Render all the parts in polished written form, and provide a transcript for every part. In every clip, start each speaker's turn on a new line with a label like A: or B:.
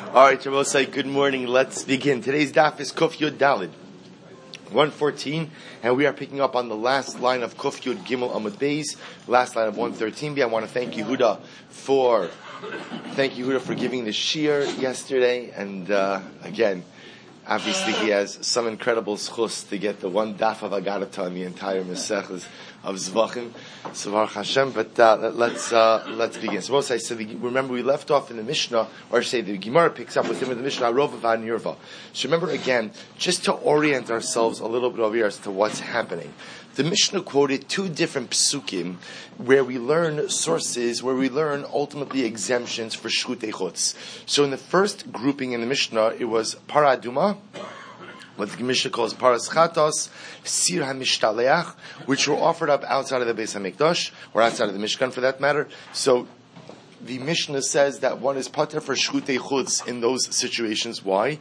A: All right, Rabosai, good morning. Let's begin. Today's daf is Kuf Yud Dalid, 114, and we are picking up on the last line of Kuf Yud Gimel Amud Beis, last line of 113b. I want to thank Yehuda for giving the shir yesterday, and again, obviously he has some incredible schus to get the one daf of Agadata on the entire Masechus of Zvachim, Savar Hashem. But let's begin. So most I said, remember we left off in the Mishnah, or I say the Gemara picks up with him in the Mishnah, Rova Van Yirva. So remember again, just to orient ourselves a little bit over here as to what's happening. The Mishnah quoted two different psukim where we learn sources, where we learn ultimately exemptions for shchutei chutz. So in the first grouping in the Mishnah, it was paraduma, what the Mishnah calls paras chatos, sir hamishtalech, which were offered up outside of the Beis Hamikdash, or outside of the Mishkan for that matter. So the Mishnah says that one is pater for shchutei chutz in those situations. Why?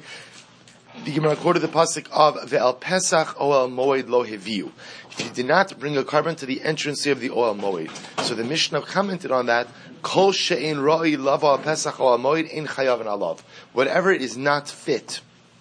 A: The Gemara quoted the pasuk of Ve'al Pesach Oel Moed Lo Heviu. If you did not bring a carbon to the entrance of the Oel Moed. So the Mishnah commented on that, Kol she'ein ra'i lava Pesach Oel Moed ein chayav and alav. Whatever is not fit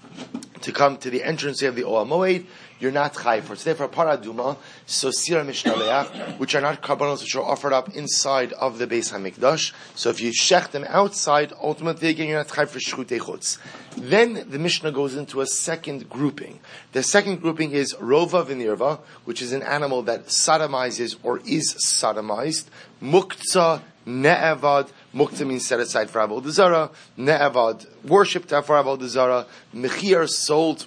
A: to come to the entrance of the Oel Moed, you're not chayiv for. So therefore, paraduma, so sir mishnaleach, which are not carbonos, which are offered up inside of the Beis Hamikdash. So if you shech them outside, ultimately again you're not chayiv for shchutei chutz. Then the Mishnah goes into a second grouping. The second grouping is rova v'nirva, which is an animal that sodomizes or is sodomized. Muktzah ne'evad. Muktzah means set aside for avodah zarah. Ne'evad, worshipped for avodah zarah. Mechir, sold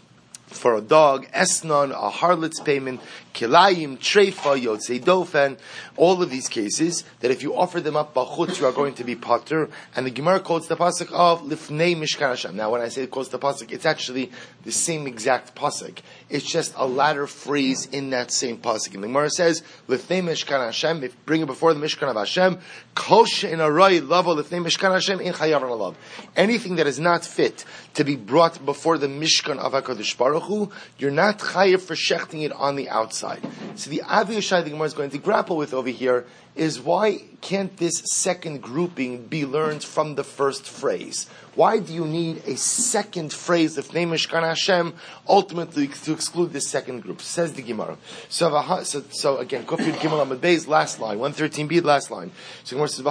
A: for a dog, esnon, a harlot's payment, kilayim, treifa, yotzei dofen, all of these cases, that if you offer them up bachutz, you are going to be pater, and the Gemara quotes the pasuk of lifnei mishkan Hashem. Now when I say it quotes the pasuk, it's actually the same exact pasuk. It's just a latter phrase in that same pasuk. And the Gemara says, lifnei mishkan Hashem, if bring it before the mishkan of Hashem, kol she'en arai lavo lifnei mishkan Hashem, in chayav and alav. Anything that is not fit to be brought before the mishkan of HaKadosh Baruch Hu, you're not chayav for shechting it on the outside. So the obvious shayla the Gemara is going to grapple with over here is why can't this second grouping be learned from the first phrase? Why do you need a second phrase of Name Mishkan Hashem ultimately to exclude this second group? Says the Gemara. So again, Kuf Yud Gimel Amud Beis, last line, 113b, last line. So the Gemara says,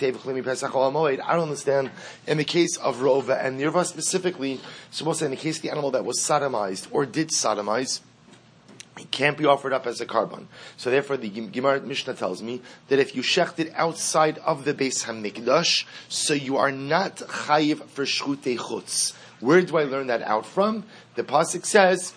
A: I don't understand in the case of Rova and Nirva specifically, supposed to in the case of the animal that was sodomized or did sodomize, it can't be offered up as a carbon. So therefore the Gemara Mishnah tells me that if you shecht it outside of the Beis HaMikdash, so you are not chayiv for shchutei chutz. Where do I learn that out from? The pasuk says,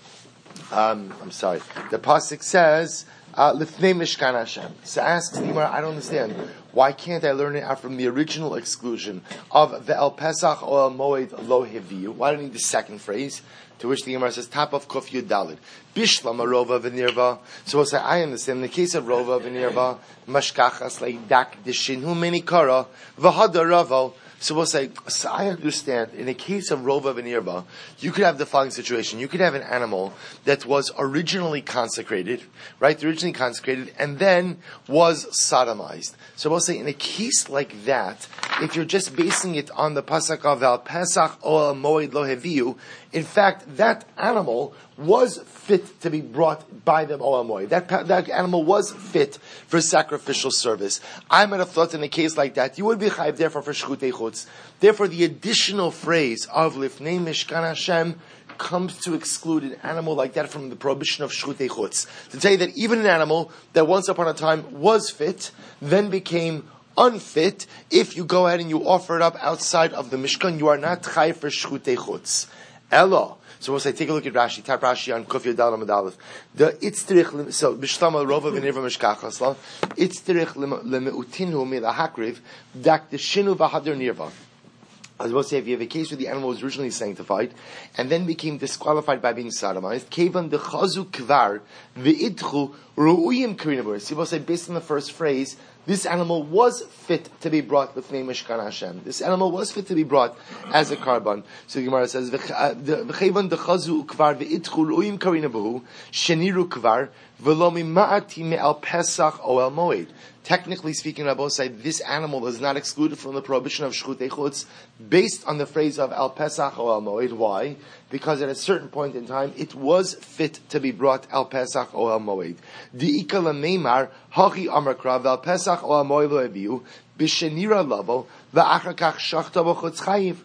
A: the pasuk says, Lifnei Mishkan Hashem. So asks the Gemara, I don't understand. Why can't I learn it out from the original exclusion of Ve'al Pesach Oel Moed Lo Heviu? Why do I need the second phrase? To which the Gemara says, top of Kuf Yud Dalid. Bishlam Rova v'nirva. So we'll say, I understand. In the case of Rova v'nirva, Mashkachas like dak deshinhu menikara v'hada ravo. So we'll say, so I understand, in the case of Rova v'nirva, you could have the following situation. You could have an animal that was originally consecrated, right? Originally consecrated, and then was sodomized. So we'll say, in a case like that, if you're just basing it on the pasuk of Al Pesach Oel Moed Lo Heviu, in fact, that animal was fit to be brought by the Oel Moed. That animal was fit for sacrificial service. I might have thought in a case like that, you would be chayiv therefore for shchutei chutz. Therefore, the additional phrase of Lifnei Mishkan Hashem comes to exclude an animal like that from the prohibition of shchutei chutz. To tell you that even an animal that once upon a time was fit, then became unfit, if you go ahead and you offer it up outside of the Mishkan, you are not chayiv for shchutei chutz. Elo. So we'll say, take a look at Rashi. Tap Rashi on Kuf Yud Daled Amud Aleph. The itzterich, so b'shlama rova v'nirva mishkachas, itzterich lemeutinhu milahakriv dak deshinu v'hader nirva. I was about to say, if you have a case where the animal was originally sanctified and then became disqualified by being sodomized, kevan dechazu kvar v'idchu ru'uyim karinabur. So we'll say, based on the first phrase, this animal was fit to be brought with name Mishkan Hashem. This animal was fit to be brought as a carbon. So the Gemara says, "V'chevan dechazu ukvar ve'itchu ru'im karina b'hu sheniru kvar v'lo mima'ati me'al Pesach Oel Moed." technically speaking, Rabbi say this animal is not excluded from the prohibition of shchutei chutz based on the phrase of al pesach or al moed. Why? Because at a certain point in time, it was fit to be brought al pesach or al moed. Di'ika lemeimar hachi amar krav al pesach or al moed lo eviu b'shenira lavo v'achar kach shachta b'chutz chayiv.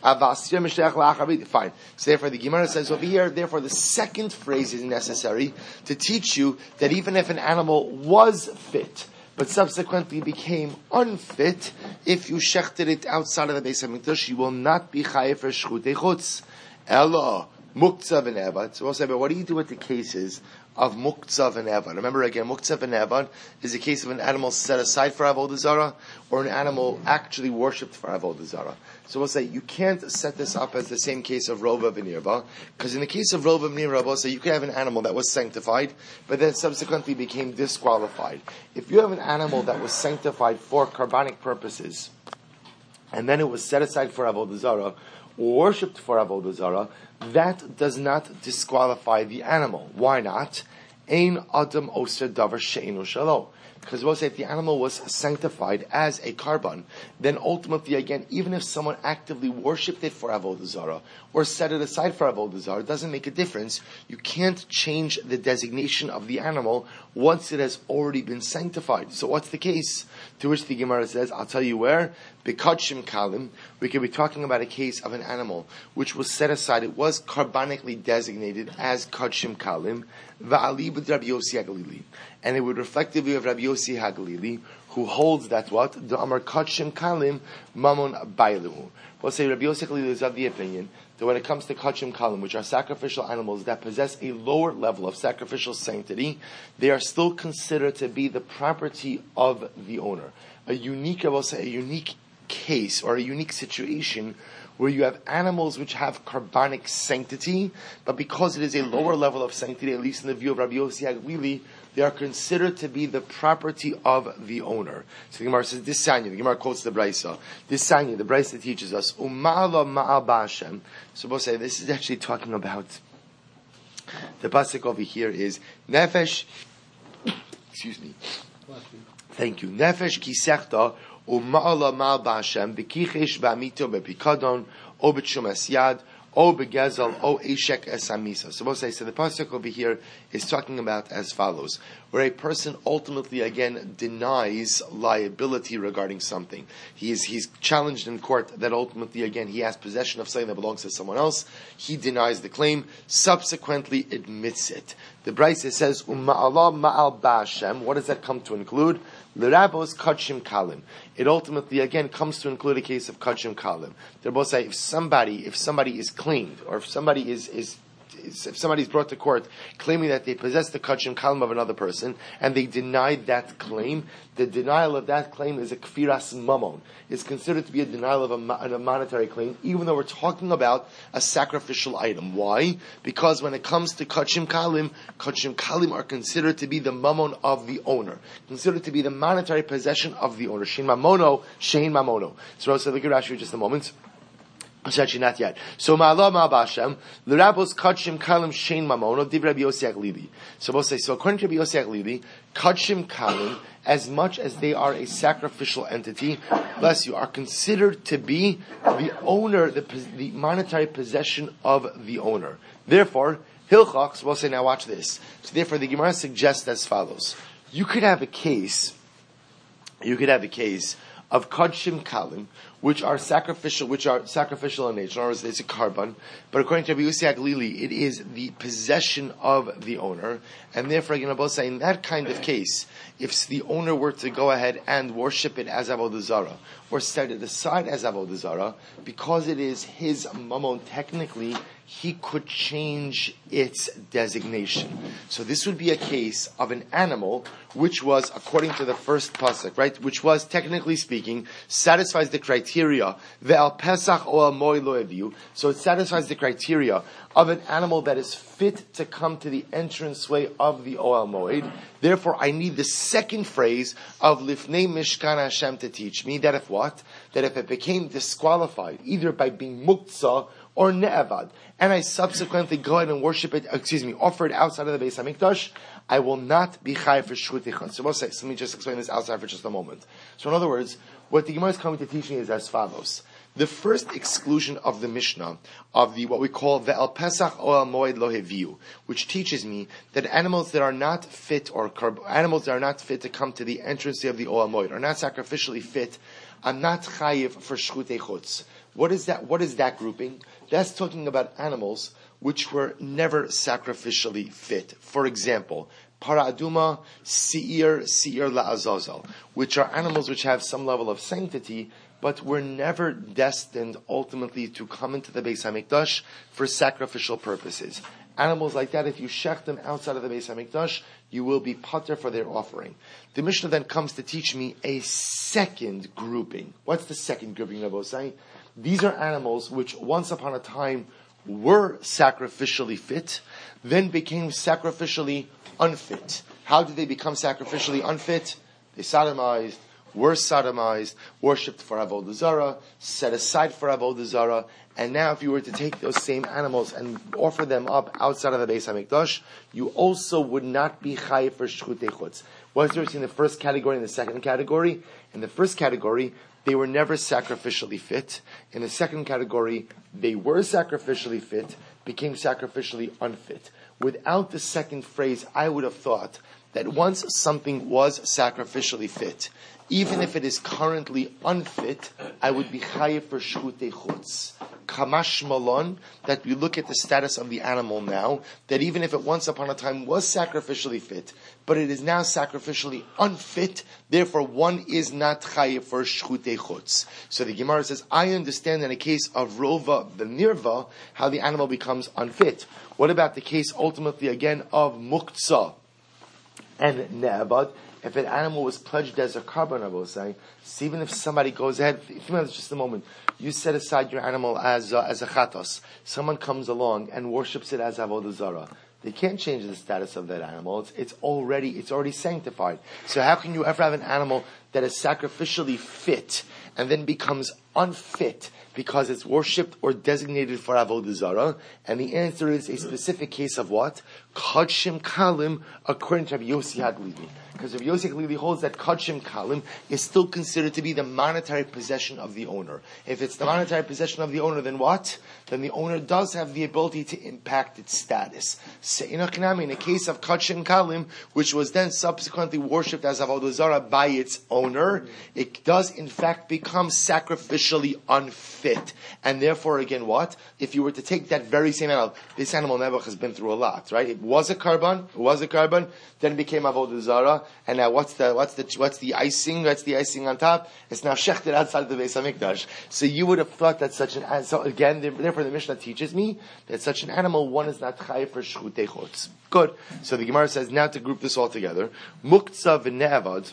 A: Fine. So therefore the Gemara says over here, therefore the second phrase is necessary to teach you that even if an animal was fit, but subsequently became unfit, if you shechted it outside of the Beis HaMikdash, you will not be chayiv for shchutei chutz. Ella, muktzah v'nevad. So we'll say, but what do you do with the cases of muktzah v'nevad? Remember again, muktzah v'nevad is a case of an animal set aside for avodah zarah, or an animal actually worshipped for avodah zarah. So we'll say, you can't set this up as the same case of rova v'nirva, because in the case of rova v'nirva, we'll say you could have an animal that was sanctified, but then subsequently became disqualified. If you have an animal that was sanctified for carbonic purposes, and then it was set aside for avodah zarah, or worshipped for avodah zarah, that does not disqualify the animal. Why not? Ein adam oser davar she'enu shalo. Because we'll say if the animal was sanctified as a carbon, then ultimately, again, even if someone actively worshipped it for avodah zarah or set it aside for avodah zarah, it doesn't make a difference. You can't change the designation of the animal once it has already been sanctified. So what's the case? To which the Gemara says, I'll tell you where. Bekadshim kalim. We could be talking about a case of an animal which was set aside. It was carbonically designated as kadshim kalim. Va'ali b'd Rabbi Yossi HaGalili. And it would reflect the view of Rabbi Yossi HaGalili, who holds that what? The Amar Kadshim Kalim Mamon Bailuhu. We'll say Rabbi Yossi HaGalili is of the opinion that when it comes to Kadshim Kalim, which are sacrificial animals that possess a lower level of sacrificial sanctity, they are still considered to be the property of the owner. A unique case or a unique situation where you have animals which have carbonic sanctity, but because it is a lower level of sanctity, at least in the view of Rabbi Yossi HaGalili, they are considered to be the property of the owner. So the Gemara says, this Sanya, the Gemara quotes the Braisa. This Sanya, the Braisa teaches us, Uma'ala ma'al ba'ashem. So we'll say, this is actually talking about, the pasuk over here is, Nefesh, excuse me, thank you, Nefesh kisechta, Uma'ala ma'al ba'ashem, Bekichesh ba'amito be'pikadon, o b'tshum asyad, O begezel, o eshek esamisa. So we'll say, so the pasuk over here is talking about as follows, where a person ultimately again denies liability regarding something. He's challenged in court that ultimately again he has possession of something that belongs to someone else. He denies the claim, subsequently admits it. The Braisa says, Umma'ala ma'al ba'ashem. What does that come to include? L'rabos kadshim kalim. It ultimately again comes to include a case of kadshim kalim. They're both saying if somebody is claimed, or if somebody if somebody is brought to court claiming that they possess the kadshim kalim of another person, and they denied that claim, the denial of that claim is a kfiras mamon. It's considered to be a denial of a monetary claim, even though we're talking about a sacrificial item. Why? Because when it comes to kadshim kalim are considered to be the mamon of the owner, considered to be the monetary possession of the owner. Shein mamono. So look at Rashi just a moment. Actually, not yet. So, ma'ala ma'abashem, l'rabos kadshim kalim shein mamono, div Rabbi Yossi HaGalili. So we'll say, so according to Rabbi Yossi HaGalili, kadshim kalim, as much as they are a sacrificial entity, bless you, are considered to be the owner, the monetary possession of the owner. Therefore, hilchachs, we'll say, now watch this. So therefore, the Gemara suggests as follows. You could have a case of kadshim kalim, which are sacrificial in nature. In other words, it's a carbon, but according to Rabbi Yossi HaGalili, it is the possession of the owner, and therefore, again, Abba say in that kind of case, if the owner were to go ahead and worship it as avodah zarah, or set it aside as avodah zarah, because it is his mammon, technically, he could change its designation. So this would be a case of an animal which was, according to the first pasuk, right, which was, technically speaking, satisfies the criteria, ve'al pesach o al moed lo eviu, so it satisfies the criteria of an animal that is fit to come to the entranceway of the Ohel Moed. Therefore, I need the second phrase of Lifnei Mishkan Hashem to teach me that if what? That if it became disqualified, either by being muktzah or ne'avad, and I subsequently go ahead and worship it, offer it outside of the Beis HaMikdash, I will not be chayiv for shchutei chutz. So let me just explain this outside for just a moment. So in other words, what the Gemara is coming to teach me is as follows. The first exclusion of the Mishnah, of the what we call the El Pesach Oel Moed Lo Heviu, which teaches me that animals that are not fit, animals that are not fit to come to the entrance of the Oel Moed, are not sacrificially fit, are not chayiv for shchutei chutz. What is that? What is that grouping? That's talking about animals which were never sacrificially fit. For example, Para Aduma, Seir La'azazel, which are animals which have some level of sanctity, but were never destined ultimately to come into the Beis HaMikdash for sacrificial purposes. Animals like that, if you shech them outside of the Beis HaMikdash, you will be pater for their offering. The Mishnah then comes to teach me a second grouping. What's the second grouping, Rabosai? These are animals which once upon a time were sacrificially fit, then became sacrificially unfit. How did they become sacrificially unfit? They sodomized, were sodomized, worshipped for Avodah Zarah, set aside for Avodah Zarah, and now if you were to take those same animals and offer them up outside of the Beis HaMikdash, you also would not be chayiv for shchutei chutz. What's there in the first category and the second category? In the first category, they were never sacrificially fit. In the second category, they were sacrificially fit, became sacrificially unfit. Without the second phrase, I would have thought that once something was sacrificially fit, even if it is currently unfit, I would be chayiv for shchutei chutz. Kamash malon, that we look at the status of the animal now, that even if it once upon a time was sacrificially fit, but it is now sacrificially unfit, therefore one is not chayiv for shchutei chutz. So the Gemara says, I understand in a case of rova v'nirva, how the animal becomes unfit. What about the case ultimately again of muktzah and ne'abad? If an animal was pledged as a carbon, I will say, so even if somebody goes ahead, think about this just a moment, you set aside your animal as a chatos, someone comes along and worships it as avodah zarah. They can't change the status of that animal. It's already sanctified. So how can you ever have an animal that is sacrificially fit and then becomes unfit because it's worshipped or designated for avodah zarah? And the answer is a specific case of what? Kodshim kalim, according to Rabbi Yossi Haglili. Because Rabbi Yossi Haglili holds that kodshim kalim is still considered to be the monetary possession of the owner. If it's the monetary possession of the owner, then what? Then the owner does have the ability to impact its status. In a case of kodshim kalim, which was then subsequently worshipped as avodah zarah by its owner, it does in fact become sacrificially unfit. And therefore, again, what? If you were to take that very same animal, this animal Nebuch has been through a lot, right? It was a carbon, then it became avodah zarah, and now what's the icing? That's the icing on top. It's now shechted outside the Beis HaMikdash. So you would have thought that such an, so again, therefore the Mishnah teaches me that such an animal, one is not chayiv for shchutei chutz. Good. So the Gemara says, now to group this all together, muktzah v'ne'avad,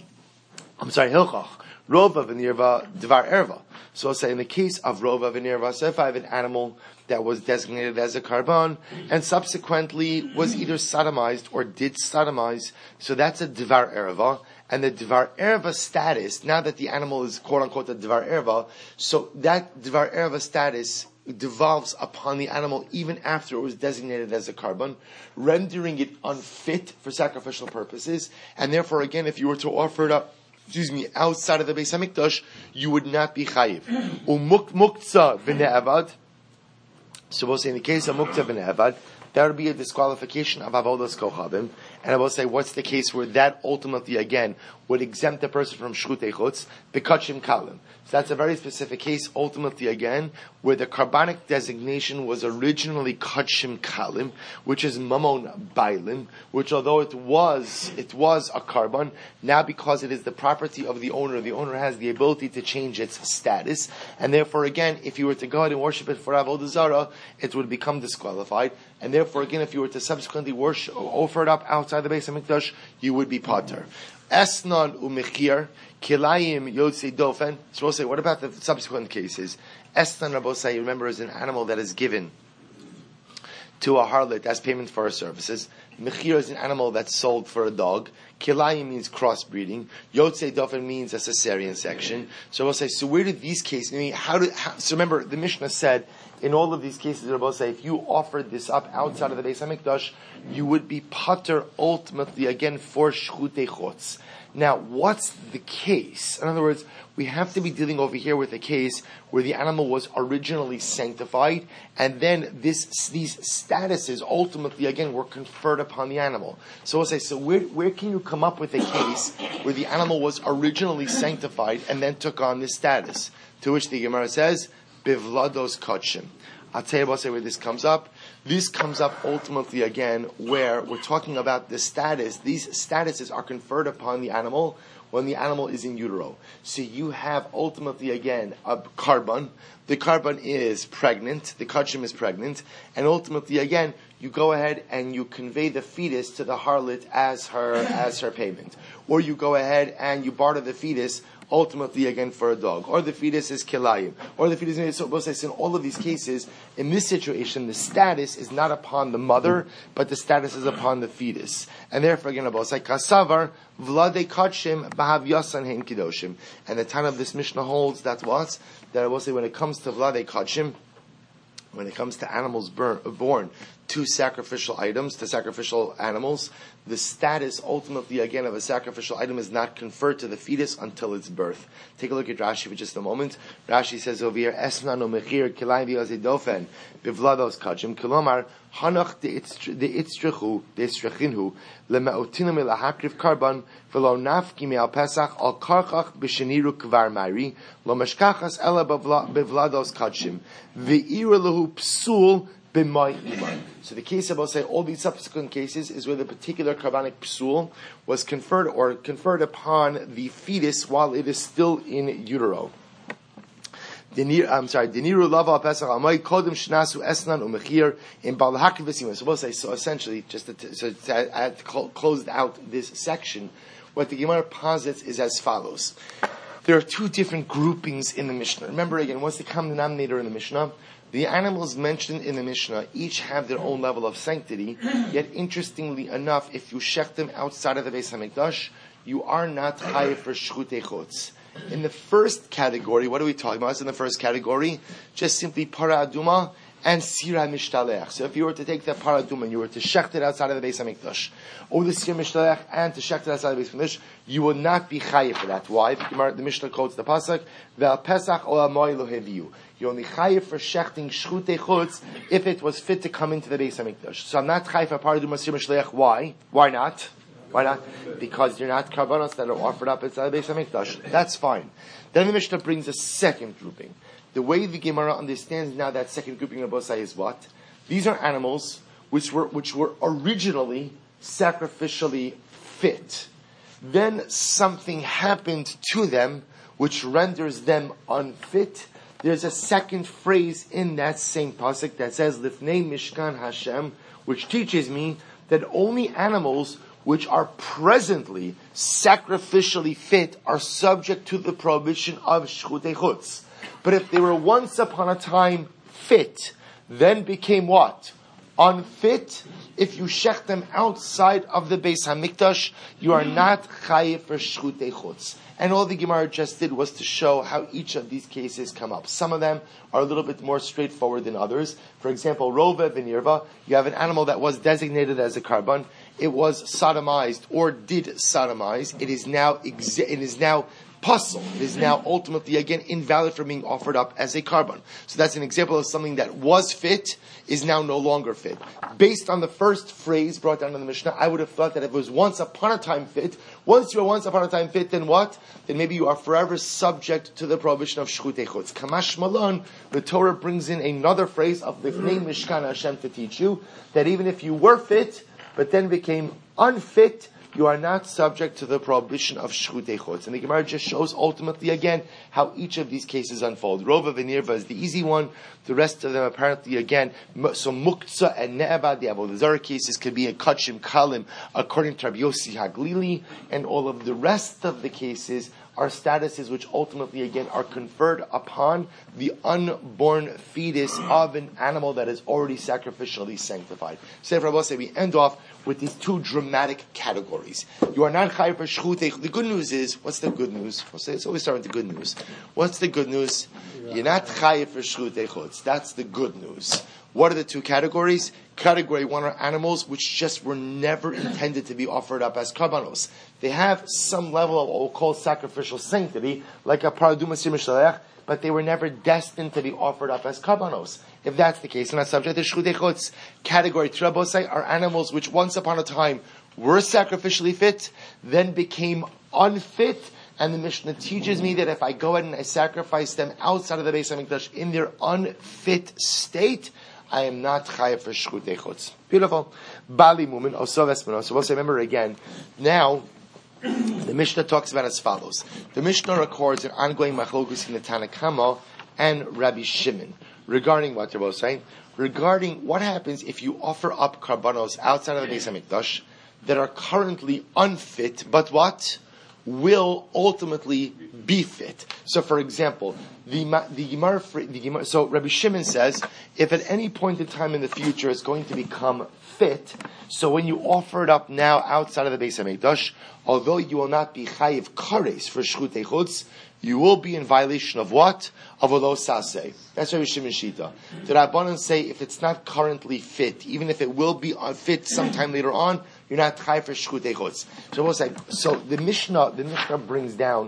A: hilchach, rova v'nirva, dvar erva. So I'll say in the case of rova v'nirva, so if I have an animal that was designated as a carbon and subsequently was either sodomized or did sodomize, so that's a dvar erva. And the dvar erva status, now that the animal is quote unquote a dvar erva, so that dvar erva status devolves upon the animal even after it was designated as a carbon, rendering it unfit for sacrificial purposes, and therefore again, if you were to offer it up outside of the Beis HaMikdash, you would not be chayiv. Muktzah v'ne'avad. So we'll say in the case of muktzah v'ne'avad, that would be a disqualification of avodas kochavim. And I will say, what's the case where that ultimately, again, would exempt a person from shchutei chutz? Bekachim kalim. So that's a very specific case, ultimately, again, where the carbonic designation was originally kachim kalim, which is mamon bailim, which although it was a carbon, now because it is the property of the owner has the ability to change its status, and therefore, again, if you were to go ahead and worship it for avodah zarah, it would become disqualified, and therefore, again, if you were to subsequently offer it up outside the Beis HaMikdash, you would be pater. Esnan umechir, kilayim yotzei dofen. So we'll say, what about the subsequent cases? Esnan, Rabosai, remember, is an animal that is given to a harlot as payment for her services. Mechira is an animal that's sold for a dog. Kilayim means crossbreeding. Yotzei Dofen means a cesarean section. So we'll say, so where did these cases, so remember, the Mishnah said, in all of these cases, Rabbi say, if you offered this up outside of the Beis HaMikdash, you would be pater ultimately, again, for shchutei chutz. Now, what's the case? In other words, we have to be dealing over here with a case where the animal was originally sanctified, and then these statuses ultimately, again, were conferred upon the animal. So we'll say, so where can you come up with a case where the animal was originally sanctified and then took on this status? To which the Gemara says, Bivlados Kachim. I'll tell you where this comes up. This comes up ultimately again where we're talking about the status. These statuses are conferred upon the animal when the animal is in utero. So you have ultimately again a carbon. The carbon is pregnant. The kachim is pregnant. And ultimately again, you go ahead and you convey the fetus to the harlot as her payment. Or you go ahead and you barter the fetus ultimately again for a dog, or the fetus is kilayim, or the fetus is so. In all of these cases, in this situation, the status is not upon the mother, but the status is upon the fetus, and therefore again, Abosai kasavar vlade kachim bahav yasan hein kidoshim. And the time of this Mishnah holds that I will say when it comes to vlade kachim, when it comes to animals born to sacrificial items, to sacrificial animals, the status ultimately again of a sacrificial item is not conferred to the fetus until its birth. Take a look at Rashi for just a moment. Rashi says over here, Esna no mechir kilayim v'yazidofen bivlados kachim kilomar hanach deitzrechinhu lema'otinu milahakriv karban v'lo nafki me'al pesach al karchach b'sheniru kvar mari lo meshkachas ela bivlados kachim v'iru lehu psul. So the case of, I'll say, all these subsequent cases is where the particular carbonic psul was conferred upon the fetus while it is still in utero. Deniru lava pesach amay kodem shnasu esnan umechir in balahak v'simah. So we'll say, so essentially, just to close out this section, what the Gemara posits is as follows. There are two different groupings in the Mishnah. Remember again, what's the common denominator in the Mishnah? The animals mentioned in the Mishnah each have their own level of sanctity, yet interestingly enough, if you shech them outside of the Beis HaMikdash, you are not chayav for shchutei chutz. In the first category, what are we talking about? In the first category, just simply para aduma and sira mishtalech. So if you were to take that para aduma and you were to shecht it outside of the Beis HaMikdash, or the sira mishtalech and to shecht it outside of the Beis HaMikdash, you will not be chayav for that. Why? The Mishnah quotes the pasuk, ve'al pesach ol amoy lo heviu. You're only chayiv for shechting shchutei chutz if it was fit to come into the Beis HaMikdash. So I'm not chayiv for paradum asir mishleach. Why? Why not? Why not? Because you're not karbanos that are offered up inside the Beis HaMikdash. That's fine. Then the Mishnah brings a second grouping. The way the Gemara understands now that second grouping of Bosai is what? These are animals which were originally sacrificially fit. Then something happened to them which renders them unfit. There's a second phrase in that same pasuk that says Lifnei Mishkan Hashem, which teaches me that only animals which are presently sacrificially fit are subject to the prohibition of shchutei chutz. But if they were once upon a time fit, then became what? Unfit. If you shech them outside of the Beis HaMikdash, you are not chayiv for shchutei chutz. And all the Gemara just did was to show how each of these cases come up. Some of them are a little bit more straightforward than others. For example, Rova v'Nirva, you have an animal that was designated as a carbon. It was sodomized or did sodomize. It is now puzzle. It is now ultimately again invalid for being offered up as a carbon. So that's an example of something that was fit is now no longer fit. Based on the first phrase brought down in the Mishnah, I would have thought that if it was once upon a time fit, once you are once upon a time fit, then what? Then maybe you are forever subject to the prohibition of shchutei chutz. Kamash Malon, the Torah brings in another phrase of Lifnei Mishkan Hashem to teach you that even if you were fit, but then became unfit, you are not subject to the prohibition of shchutei chutz. And the Gemara just shows ultimately again how each of these cases unfold. Rova v'Nirva is the easy one. The rest of them apparently again, so muktzah and ne'evad, the Avodah Zarah cases could be a kachim kalim according to Rabbi Yossi Haglili, and all of the rest of the cases are statuses which ultimately again are conferred upon the unborn fetus of an animal that is already sacrificially sanctified. So Rabbi say we end off with these two dramatic categories. You are not chayiv for shchutei. The good news is, what's the good news? Let's always start with the good news. What's the good news? You're not chayiv for shchutei chutz. That's the good news. What are the two categories? Category one are animals which just were never intended to be offered up as karbanos. They have some level of what we'll call sacrificial sanctity, like a paraduma simishalech, but they were never destined to be offered up as karbanos. If that's the case, and that's subject to shchutei chutz. Category trabosai are animals which once upon a time were sacrificially fit, then became unfit, and the Mishnah teaches me that if I go ahead and I sacrifice them outside of the Beis HaMikdash in their unfit state, I am not chayav for shchutei chutz. Beautiful. Bali mumin osov esmeno. So we'll say, remember again, now, the Mishnah talks about as follows. The Mishnah records an ongoing machlokus in the Tanna Kama and Rabbi Shimon. Regarding what they're both saying, regarding what happens if you offer up karbanos outside of the Beis HaMikdash that are currently unfit, but what? Will ultimately be fit. So for example, the Gemara, so Rabbi Shimon says, if at any point in time in the future it's going to become fit, so when you offer it up now outside of the Beis HaMikdash, although you will not be chayiv kares for shchutei chutz, you will be in violation of what? Of lo saseh. That's Rabbi Shimon Shita. The Rabbanan say if it's not currently fit, even if it will be fit sometime later on, you're not chayiv for shchutei chutz. So we'll say, so the Mishnah brings down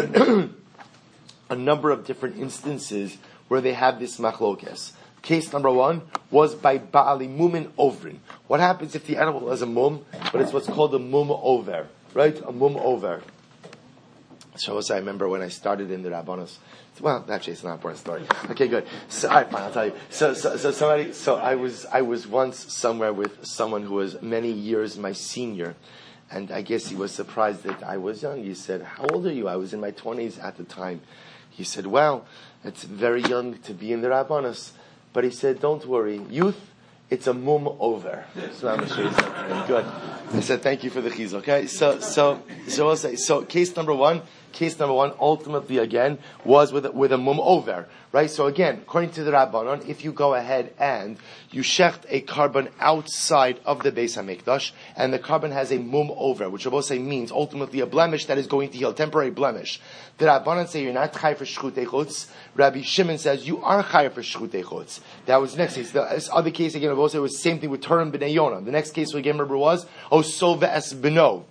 A: a number of different instances where they have this machlokes. Case number one was by Ba'ali Mumin Ovrin. What happens if the animal has a mum, but it's what's called a mum over, right? A mum over. So I remember when I started in the Rabbanos. Well, actually, it's not an important story. Okay, good. So, all right, fine. I'll tell you. So I was once somewhere with someone who was many years my senior, and I guess he was surprised that I was young. He said, "How old are you?" I was in my 20s at the time. He said, "Well, it's very young to be in the Rabbanos," but he said, "Don't worry, youth. It's a mum over." So I'm sure good. I said, "Thank you for the chizuk." Okay, so I'll say, so case number one ultimately again was with a mum over, right? So again, according to the Rabbanon, if you go ahead and you shecht a carbon outside of the Beis HaMikdash, and the carbon has a mum over, which Rabbi say means ultimately a blemish that is going to heal, temporary blemish. The Rabbanon say you're not chai for shchutei chutz. Rabbi Shimon says you are chai for shchutei chutz. That was the next case. This other case again, Rabbi say was the same thing with Turim b'nei Yonah. The next case we again remember was Osov es beno.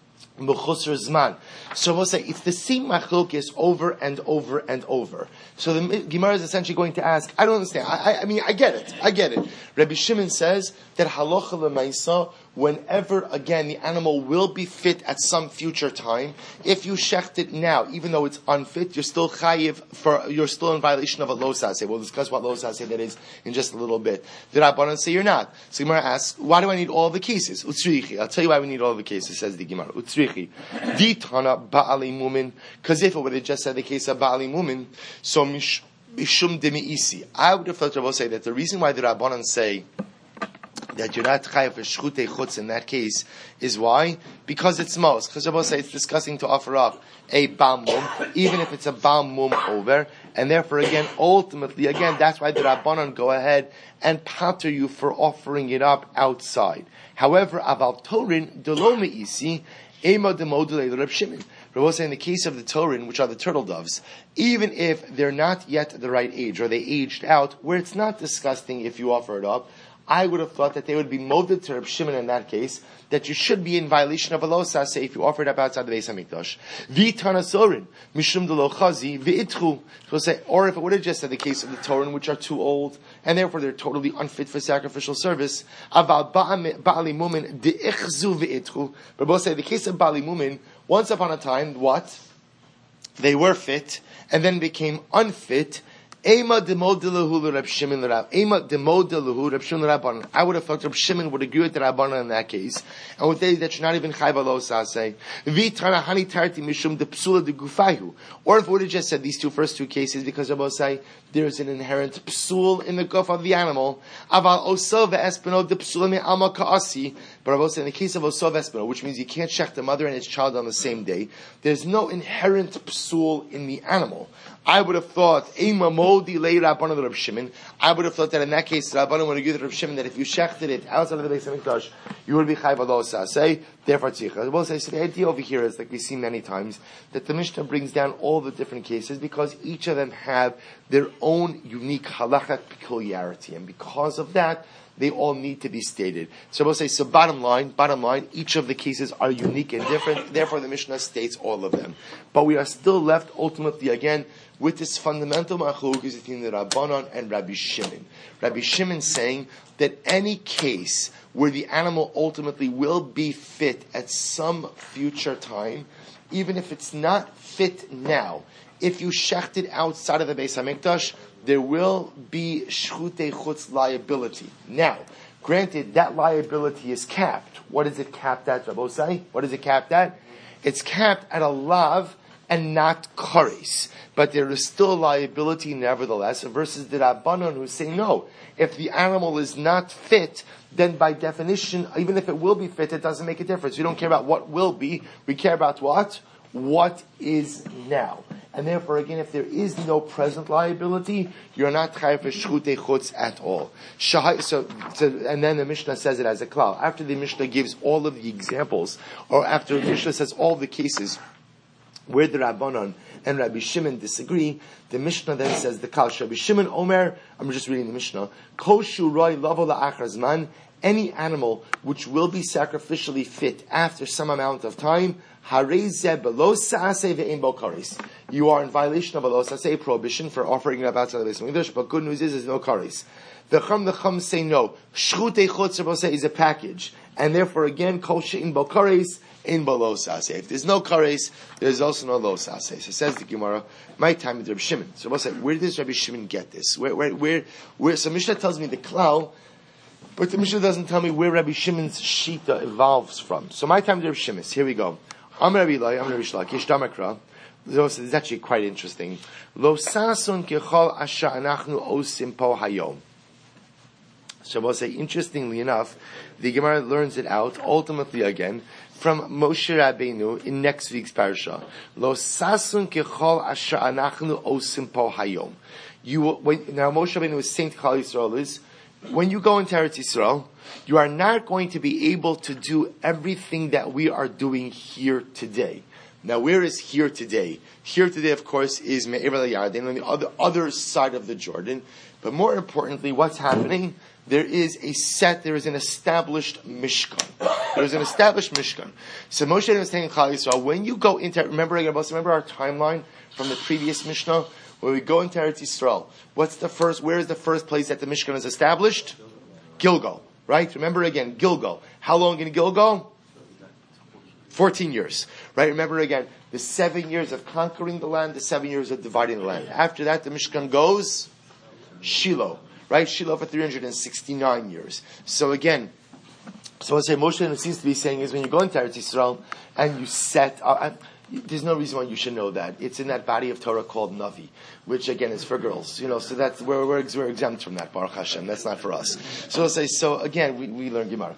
A: So we'll say it's the same machlokes over and over and over. So the Gemara is essentially going to ask, I don't understand. I mean, I get it. Rabbi Shimon says that halacha l'maisa, whenever again the animal will be fit at some future time, if you shecht it now, even though it's unfit, you're still you're still in violation of a lo saseh. We'll discuss what lo saseh that is in just a little bit. The Rabbanan say you're not. So Gemara asks, why do I need all the cases? Utzrichi. I'll tell you why we need all the cases, says the Gemara. Utzrichi. Ditana ba'ali mumin. Because if it would have just said the case of ba'ali mumin, so mishum demi'isi. I would have thought to say that the reason why the Rabbanan say that you're not chayav for shchutei chutz in that case is why? Because it's mos. Because Rabbi say it's disgusting to offer up a bal mum, even if it's a bal mum over, and therefore again, ultimately, again, that's why the Rabbanon go ahead and pater you for offering it up outside. However, aval torin delo meisi ema demodele Reb Shimon. Rabbi say in the case of the torin, which are the turtle doves, even if they're not yet the right age or they aged out, where it's not disgusting if you offer it up, I would have thought that they would be molded to Reb Shimon in that case, that you should be in violation of a lo saseh if you offer it up outside the Beis HaMikdash. V'tana sorin, mishum de lo chazi, v'itchu. So say, or if it would have just said the case of the Torin, which are too old, and therefore they're totally unfit for sacrificial service, aval ba'ali mumin de'ichzu v'itchu. But both say the case of ba'ali mumin, once upon a time, what? They were fit, and then became unfit. Ema demodelahu Reb Shimon l'Rab. Ema demodelahu Reb Shimon l'Rabbanan. I would have thought Reb Shimon would agree with the Rabbanan in that case, and would say that you're not even chayv lo saseh. V'tana hani tarti mishum de psula de gufayu. Or if we would have just said these first two cases, because Rabbi say there's an inherent psul in the guf of the animal. Aval osov ve'espeno de psula me alma ka'asi. But Rabbi say in the case of osov espeno, which means you can't shech the mother and its child on the same day, there's no inherent psul in the animal. I would have thought, Eima Modi Lei Rabbanan Reb Shimon. I would have thought that in that case, Rabbanan would agree with Reb Shimon that if you shechted it outside of the Beis Hamikdash, you would be chayv lo saseh. Therefore, tzricha. I will say, so the idea over here is, like we see many times, that the Mishnah brings down all the different cases because each of them have their own unique halachic peculiarity, and because of that, they all need to be stated. So we'll say, so bottom line, each of the cases are unique and different, therefore the Mishnah states all of them. But we are still left ultimately again with this fundamental machlokes between the Rabbanon and Rabbi Shimon. Rabbi Shimon saying that any case where the animal ultimately will be fit at some future time, even if it's not fit now, if you shecht it outside of the Beis HaMikdash, there will be shchutei chutz liability. Now, granted, that liability is capped. What is it capped at, Rabbosai? What is it capped at? It's capped at a lav and not kares. But there is still liability nevertheless, versus the Rabbanon who say no. If the animal is not fit, then by definition, even if it will be fit, it doesn't make a difference. We don't care about what will be, we care about what? What is now. And therefore, again, if there is no present liability, you're not chayav for shchutei chutz at all. And then the Mishnah says it as a klal. After the Mishnah gives all of the examples, or after the Mishnah says all the cases where the Rabbanon and Rabbi Shimon disagree, the Mishnah then says the klal. Rabbi Shimon Omer, I'm just reading the Mishnah, Kol shuroi lavo la'achar zman, any animal which will be sacrificially fit after some amount of time, you are in violation of a lo saseh prohibition for offering it outside of the Beis Hamikdash, but good news is there's no kares. The Chum say no. Shchutei chutz is a package, and therefore again, kol she'in bo kares, in bo lo saseh. If there's no kares, there's also no lo saseh. So says the Gemara, my time with Rabbi Shimon. So where does Rabbi Shimon get this? Where? So Mishnah tells me the klal, but the Mishnah doesn't tell me where Rabbi Shimon's shita evolves from. So my time with Rabbi Shimon. Here we go. I'm Rabbi Eli, I'm Rabbi Shlakish, Damakra. This is actually quite interesting. Lo sasun kechol asha anachnu osim po hayom. So we'll say, interestingly enough, the Gemara learns it out, ultimately again, from Moshe Rabbeinu in next week's parasha. Lo sasun kechol asha anachnu osim po hayom. Now Moshe Rabbeinu was saying to Klal Yisrael is, when you go into Eretz Yisrael, you are not going to be able to do everything that we are doing here today. Now, where is here today? Here today, of course, is Me'ever LaYarden, on the other side of the Jordan. But more importantly, what's happening? There is an established Mishkan. There's an established Mishkan. So Moshe was saying in Klal Yisrael, when you go into, remember our timeline from the previous Mishnah? When we go into Eretz Yisrael, where is the first place that the Mishkan is established? Gilgal, right? Remember again, Gilgal. How long in Gilgal? 14 years, right? Remember again, the 7 years of conquering the land, the 7 years of dividing the land. After that, the Mishkan goes Shiloh, right? Shiloh for 369 years. So again, what Moshe seems to be saying is when you go into Eretz Yisrael and you set up, there's no reason why you should know that. It's in that body of Torah called Navi, which again is for girls. So that's we're exempt from that. Baruch Hashem. That's not for us. So again, we learn Gemara.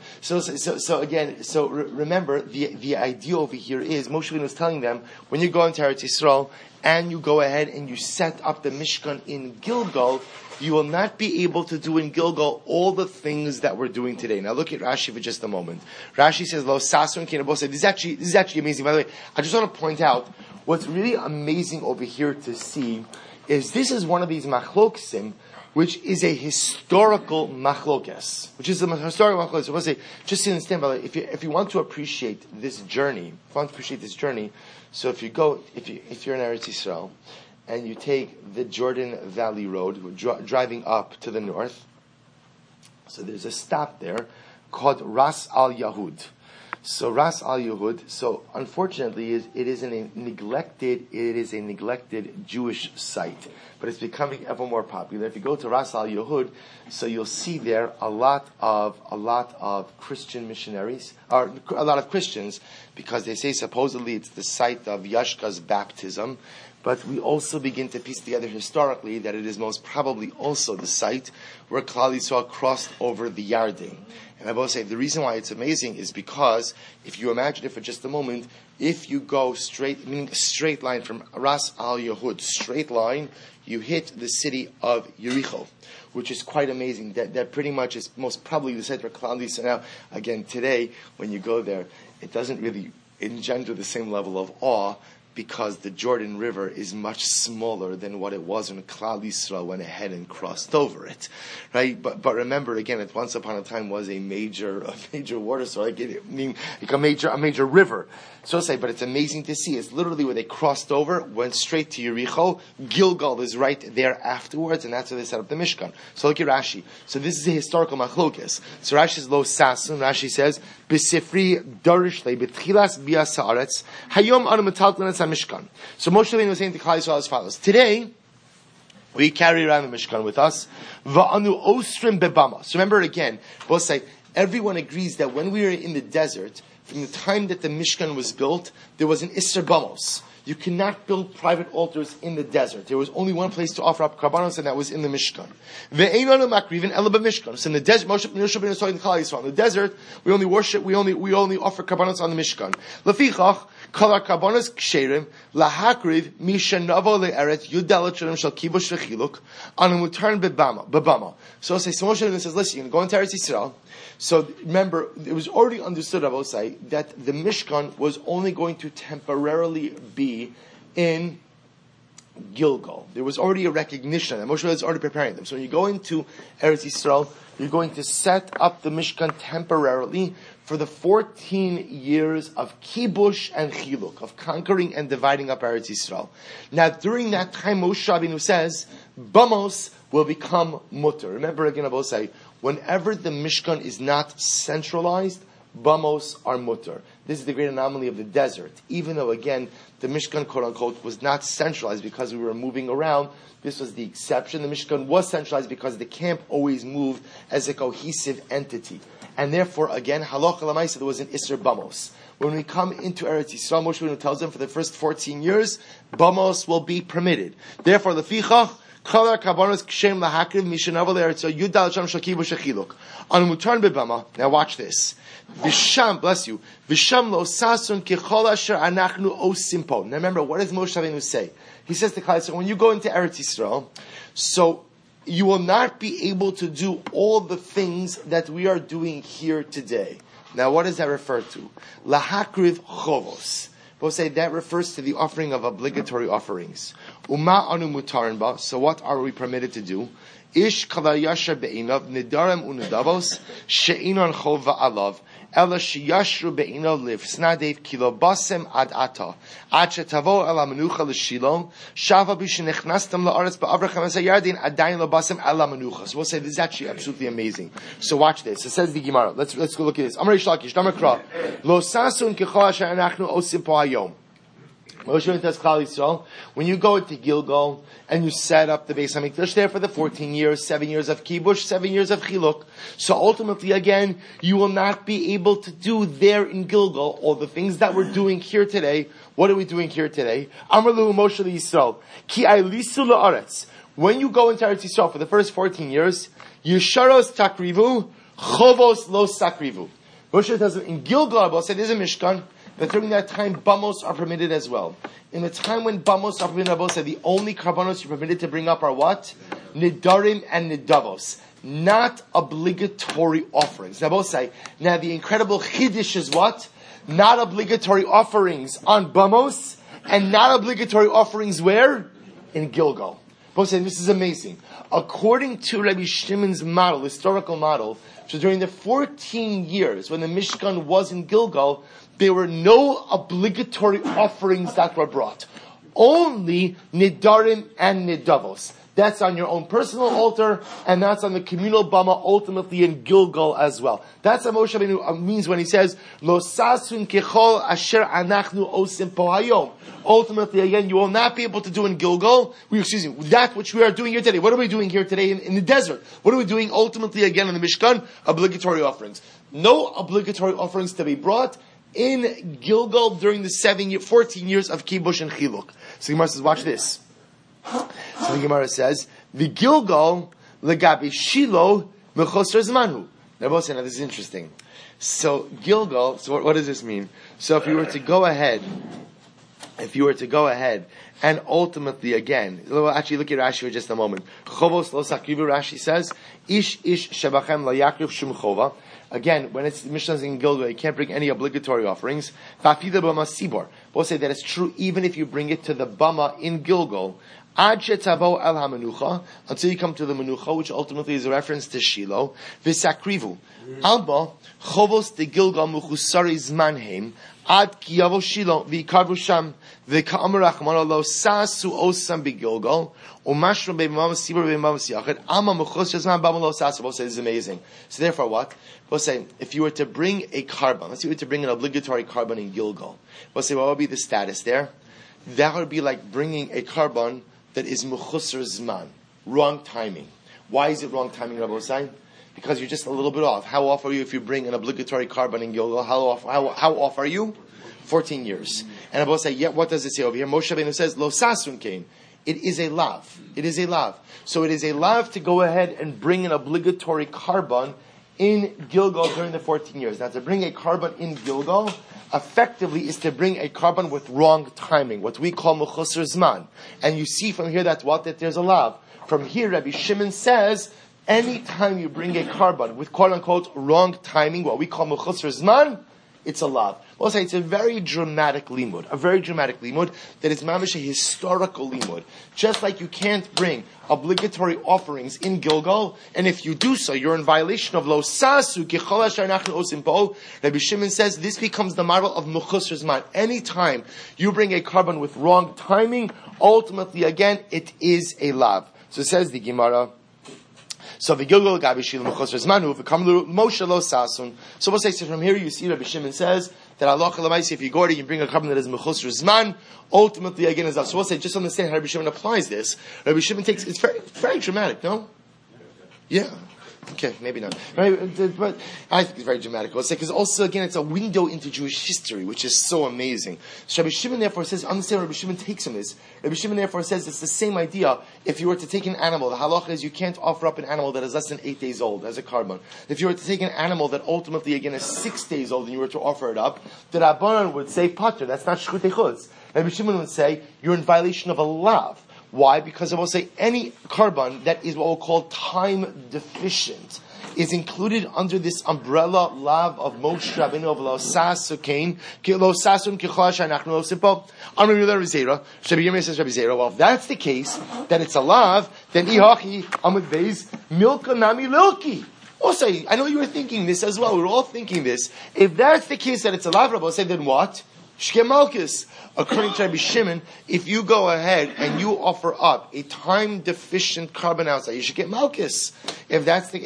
A: Remember the idea over here is Moshe was telling them when you go into Eretz Yisrael and you go ahead and you set up the Mishkan in Gilgal, you will not be able to do in Gilgal all the things that we're doing today. Now look at Rashi for just a moment. Rashi says, Lo sasun kinabose. This is actually amazing. By the way, I just want to point out, what's really amazing over here to see is this is one of these machloksim, which is a historical machlokes. So I want to say, just to understand, by the way, if you want to appreciate this journey, so if you're in Eretz Yisrael, and you take the Jordan Valley Road, driving up to the north. So there's a stop there called Ras Al Yahud. So Ras Al Yahud. So unfortunately, it is a neglected Jewish site, but it's becoming ever more popular. If you go to Ras Al Yahud, so you'll see there a lot of Christian missionaries, or a lot of Christians, because they say supposedly it's the site of Yashka's baptism. but we also begin to piece together historically that it is most probably also the site where Klal Yisrael crossed over the Yarden. And I will say the reason why it's amazing is because if you imagine it for just a moment, if you go straight, meaning a straight line from Ras Al Yehud, straight line, you hit the city of Yericho, which is quite amazing. That pretty much is most probably the site where Klal Yisrael. Now, again, today when you go there, it doesn't really engender the same level of awe, because the Jordan River is much smaller than what it was when Klal Yisrael went ahead and crossed over it, right? But remember again, it once upon a time was a major water source, like a major river. So say, but it's amazing to see. It's literally where they crossed over, went straight to Yericho. Gilgal is right there afterwards, and that's where they set up the Mishkan. So look at Rashi. So this is a historical machlokes. So Rashi is lo sasun. Rashi says, "B'sifri darishle b'tchilas bias haaretz hayom anu metaltlenes haMishkan." So Moshe Rabbeinu was saying to Klal Yisrael as follows: today we carry around the Mishkan with us. Va'anu ostrim bebama. So remember again, both say everyone agrees that when we were in the desert, from the time that the Mishkan was built, there was an Isser Bamos. You cannot build private altars in the desert. There was only one place to offer up karbanos, and that was in the Mishkan. Ve'einanu makrivin ela b'Mishkan. So in the desert, Moshe Rabbeinu was talking to Klal Yisrael. In the desert, we only worship, we only offer karbanos on the Mishkan. Lefichach, kol karbanos ksherim lahakriv mishanavo le'eret yudalat shalom shel kibush v'chiluk anu mutarn bebama. So Moshe Rabbeinu says, listen, you're going to go into Eretz Yisrael. So remember, it was already understood, I will say, that the Mishkan was only going to temporarily be in Gilgal. There was already a recognition, and Moshe was already preparing them. So when you go into Eretz Yisrael, you're going to set up the Mishkan temporarily for the 14 years of kibush and chiluk, of conquering and dividing up Eretz Yisrael. Now, during that time, Moshe Rabbeinu says, Bamos will become mutter. Remember again, I will say, whenever the Mishkan is not centralized, Bamos are mutter. This is the great anomaly of the desert. Even though, again, the Mishkan, quote-unquote, was not centralized because we were moving around, this was the exception. The Mishkan was centralized because the camp always moved as a cohesive entity. And therefore, again, halacha l'maisa, there was an Isser Bamos. When we come into Eretz Yisrael, Moshe Rabbeinu tells them for the first 14 years, Bamos will be permitted. Therefore, lefichach, now watch this. Visham, bless you. Visham lo sasun kechol asher anachnu osimpo. Now remember, what does Moshe Rabbeinu say? He says to Klal Yisrael, when you go into Eretz Yisrael, so you will not be able to do all the things that we are doing here today. Now what does that refer to? Lahakriv chovos. We'll say that refers to the offering of obligatory offerings. Uma anu mutarin ba. So what are we permitted to do? Ish kala yasher be'inav nidarim unudavos she'inon chova alav ela sheyashru be'inav liv snadev kilo basem ad ata ad shetavo ela menucha l'shilo shava b'shenechnastam la'aretz ba'avrachem esayardin adayin lo basem ela menucha. So we'll say this is actually absolutely amazing. So watch this. It says the Gemara. Let's go look at this. Amar Yishlakish Damar Kra lo sasun kechol asher anachnu osim po hayom. Moshe Rabbeinu tells Klal Yisrael, when you go into Gilgal and you set up the Beis HaMikdash there for the 14 years, 7 years of kibush, 7 years of chiluk, so ultimately again, you will not be able to do there in Gilgal all the things that we're doing here today. What are we doing here today? Amar Lu Moshe Yisrael, Ki Ailisu La'aretz. When you go into Eretz Yisrael for the first 14 years, Yesharos Takrivu, Chovos Lo Sakrivu. Moshe tells them, in Gilgal, I'll say there's a Mishkan, that during that time, bamos are permitted as well. In the time when bamos are permitted, the only karbanos you're permitted to bring up are what? Nidarim and nidavos. Not obligatory offerings. Now the incredible chiddush is what? Not obligatory offerings on bamos, and not obligatory offerings where? In Gilgal. Both say this is amazing. According to Rabbi Shimon's model, historical model, so during the 14 years when the Mishkan was in Gilgal, there were no obligatory offerings that were brought. Only nidarim and nidavos. That's on your own personal altar, and that's on the communal bama, ultimately in Gilgal as well. That's what Moshe Rabbeinu means when he says, Lo sasun kechol asher anachnu osim po hayom. Ultimately, again, you will not be able to do in Gilgal, that which we are doing here today. What are we doing here today in the desert? What are we doing ultimately again in the Mishkan? Obligatory offerings. No obligatory offerings to be brought, in Gilgal during the 14 years of Kibush and Chiluk. So the Gemara says, watch this. So the Gemara says, the Gilgal legabi Shiloh mechosar zmanhu. Now both say, now this is interesting. So Gilgal, so what does this mean? So if you were to go ahead, and ultimately again, actually look at Rashi for just a moment. Chovos lo sakrivu, Rashi says, ish shebachem lo yakriv shum chova. Again, when it's Mishnah's in Gilgal, you can't bring any obligatory offerings. Fafida b'ma sibor. We'll say that it's true even if you bring it to the bama in Gilgal. Ad shetavo el hamenucha, until you come to the menucha, which ultimately is a reference to Shiloh. V'sakrivu. Alba, chovos de Gilgal muchusari zmanheim, ad kiyavo Shiloh, v'yikarvu sham, v'ka'amar rachmana lo sasu osam b'Gilgal, umashro b'mam sibor b'mam siyachid, alma muchus zman bama lo sasu. We'll say this is amazing. So therefore what? We'll say, if you were to bring a carbon, let's say you were to bring an obligatory carbon in Gilgal, we'll say, what would be the status there? That would be like bringing a carbon that is mechusar zman, wrong timing. Why is it wrong timing, Rabbi Hossein? Because you're just a little bit off. How off are you if you bring an obligatory carbon in Gilgal? How off are you? 14 years. And Rabbi Hossein, yet what does it say over here? Moshe Rabbeinu says, lo sasun came. It is a lav. It is a lav. So it is a lav to go ahead and bring an obligatory carbon in Gilgal during the 14 years. Now to bring a carbon in Gilgal, effectively is to bring a carbon with wrong timing, what we call mechusar zman. And you see from here that there's a lav. From here, Rabbi Shimon says, any time you bring a carbon with quote unquote wrong timing, what we call mechusar zman, it's a lav. We'll say it's a very dramatic limud that is mamish a historical limud. Just like you can't bring obligatory offerings in Gilgal, and if you do so, you're in violation of lo sasu kichol asher nachnu osim po. Rabbi Shimon says this becomes the marvel of mechusar zman. Anytime you bring a carbon with wrong timing, ultimately again it is a lav. So it says the Gemara. So v'gilgal gabi shilu mechusar zmanu v'kamlu Moshe lo sasun. So we'll say, so from here you see Rabbi Shimon says that halacha l'maisi, if you go to you bring a carbon that is mechusar zman, ultimately again is up. So we'll say, just understand how Rabbi Shimon applies this. Rabbi Shimon takes, it's very dramatic, no? Yeah. Okay, maybe not. But I think it's very dramatic. Let's say, because also, again, it's a window into Jewish history, which is so amazing. So Rabbi Shimon therefore says, understand what Rabbi Shimon takes from this. Rabbi Shimon therefore says it's the same idea. If you were to take an animal, the halacha is you can't offer up an animal that is less than 8 days old as a carbon. If you were to take an animal that ultimately, again, is 6 days old and you were to offer it up, the Rabbanan would say, pater, that's not shchutei chutz. Rabbi Shimon would say, you're in violation of a lav. Why? Because I will say any carbon that is what we'll call time deficient is included under this umbrella lav of Moshe Rabbeinu of lo sasun kichol shanachnu lo simpo. Amar Rabbi Zera. Rabbi Yirmiyah says Rabbi Zera. Well, if that's the case, that it's a lav, then ihachi amud beis milka nami lilki. Also, I know you were thinking this as well. We're all thinking this. If that's the case that it's a lav, Rabbi say, then what? Shkem malchus. According to Rabbi Shimon, if you go ahead and you offer up a time deficient carbon outside, you should get malchus. If that's the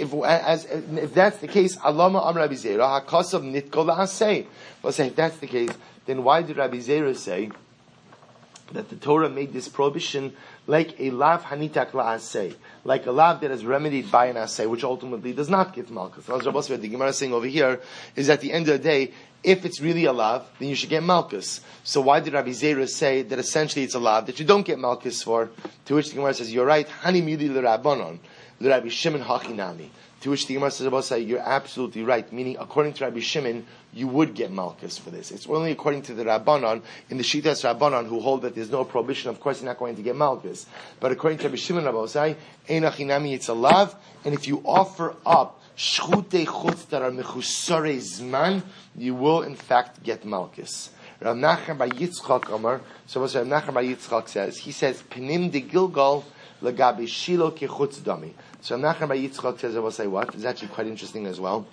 A: case, Alama Am Rabbi Zera hakasav nitko la'aseh. Well, say if that's the case, then why did Rabbi Zera say that the Torah made this prohibition like a lav hanitak la'aseh, like a lav that is remedied by an aseh, which ultimately does not give malchus? As Rabbi the Gemara is saying over here is at the end of the day, if it's really a lav, then you should get malchus. So why did Rabbi Zera say that essentially it's a lav that you don't get malchus for? To which the Gemara says, you're right. Hani mili l'Rabbanon, l'Rabbi Shimon hachinami. To which the Gemara says, you're absolutely right. Meaning, according to Rabbi Shimon, you would get malchus for this. It's only according to the Rabbanon, in the Shitas Rabbanon, who hold that there's no prohibition. Of course, you're not going to get malchus. But according to Rabbi Shimon, Rabbi ein hachinami, it's a lav. And if you offer up shchutei chutz that are mechusarei zman, you will in fact get malchus. Rav Nachman bar Yitzchak Amar. So what Rav Nachman bar Yitzchak says, he says, "Penim de Gilgal legabi Shiloh kechutz dami." So Rav Nachman bar Yitzchak says, I will say what? It's actually quite interesting as well.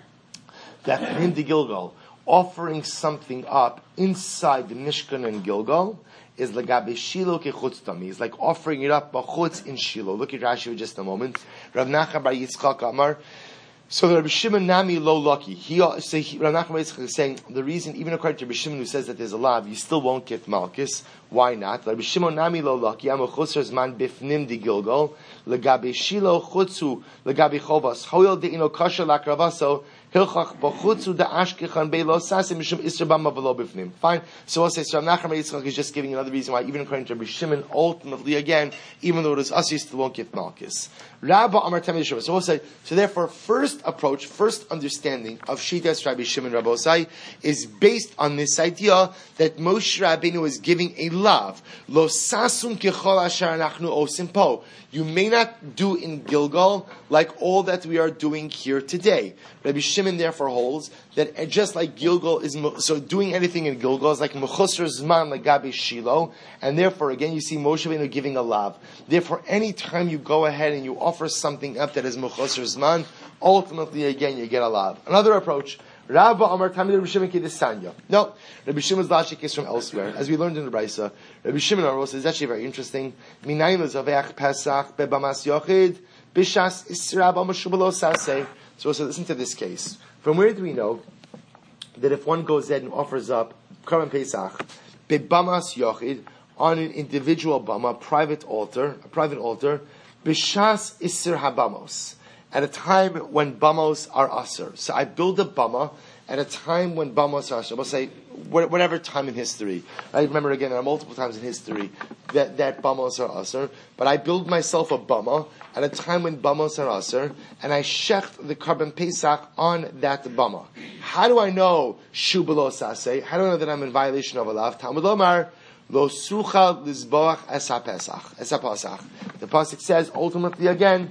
A: That Penim de Gilgal, offering something up inside the Mishkan and Gilgal, is legabi Shiloh kechutz dami. It's like offering it up b'chutz in Shiloh. Look at Rashi for just a moment. Rav Nachman bar Yitzchak Amar. So the Rabbi Shimon Nami lo lucky. Rav Nachman is saying the reason, even according to Rabbi Shimon who says that there's a lav, you still won't get malchus. Why not? Rabbi Shimon nami lo laki am chusar zman bifnim di Gilgal legabe shilo chutzu legabe chovas hoyel deino kasher lakravaso hilchach b'chutzu da ashkechan beilo sasim mishum isra bama v'lo bifnim. Fine. So we'll say, so Rav Nachman Yitzchak is just giving another reason why, even according to Rabbi Shimon, ultimately again, even though it is us, you still won't get malchus. Rabba Amar Tamid Yeshua. So we'll say, so therefore, first approach, first understanding of Shitas Rabbi Shimon Rabbosai is based on this idea that Moshe Rabbeinu is giving a lav. Lo sasum kechol asher anachnu osim po. You may not do in Gilgal like all that we are doing here today. Rabbi Shimon therefore holds that just like Gilgal is, so doing anything in Gilgal is like mechusar zman legabe Shiloh, and therefore again you see Moshe Rabbeinu giving a lav. Therefore, any time you go ahead and you offer something up that is mechusar zman, ultimately again you get a lav. Another approach. Rabba Amar Tamid Rabbi Shimon Kedisanya. No, Rabbi Shimon's lashik is from elsewhere, as we learned in the Brisa. Rabbi Shimon Aros is actually very interesting. Minayim Zaveach Pesach bebamas yochid bishas isra b'mashubalo saseh. So listen to this case. From where do we know that if one goes ahead and offers up Korban Pesach bebamas yochid on an individual bama, a private altar, bishas isra habamos, at a time when bamos are asr. So I build a bama at a time when bamos are asr. We'll say whatever time in history. I remember again, there are multiple times in history that bamos are asr. But I build myself a bama at a time when bamos are asr, and I shecht the Korban Pesach on that bama. How do I know shu b'lo saseh? How do I know that I'm in violation of a lav? Talmud Lomar, lo sucha lizboach esa pesach. The pasuk says ultimately again,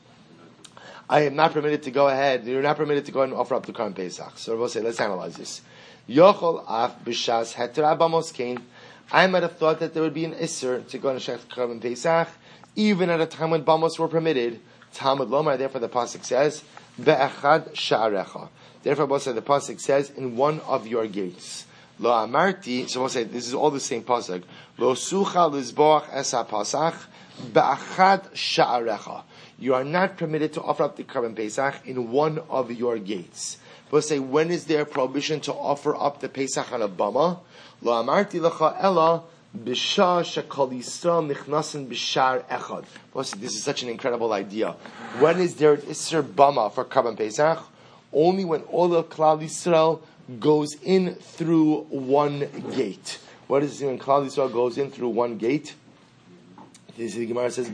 A: I am not permitted to go ahead. You're not permitted to go ahead and offer up the Korban Pesach. So we'll say, let's analyze this. Yochol af b'shas heter abamos kain. I might have thought that there would be an isser to go and shech Korban Pesach, even at a time when bamos were permitted. Talmud Lomar, therefore the pasuk says, be'echad sha'arecha. Therefore we'll say the pasuk says, in one of your gates. Lo amarti, so we'll say, this is all the same pasuk. Lo sucha lizboach esa pasach, be'echad sha'arecha. You are not permitted to offer up the Korban Pesach in one of your gates. We'll say, when is there a prohibition to offer up the Pesach on a bama? Lo amarti lecha ela b'shah shekol Yisrael nichnasin b'shar echad. We'll say, this is such an incredible idea. When is there an Isser bama for Korban Pesach? Only when all of Klal Yisrael goes in through one gate. What is it when Klal Yisrael goes in through one gate? The Gemara says,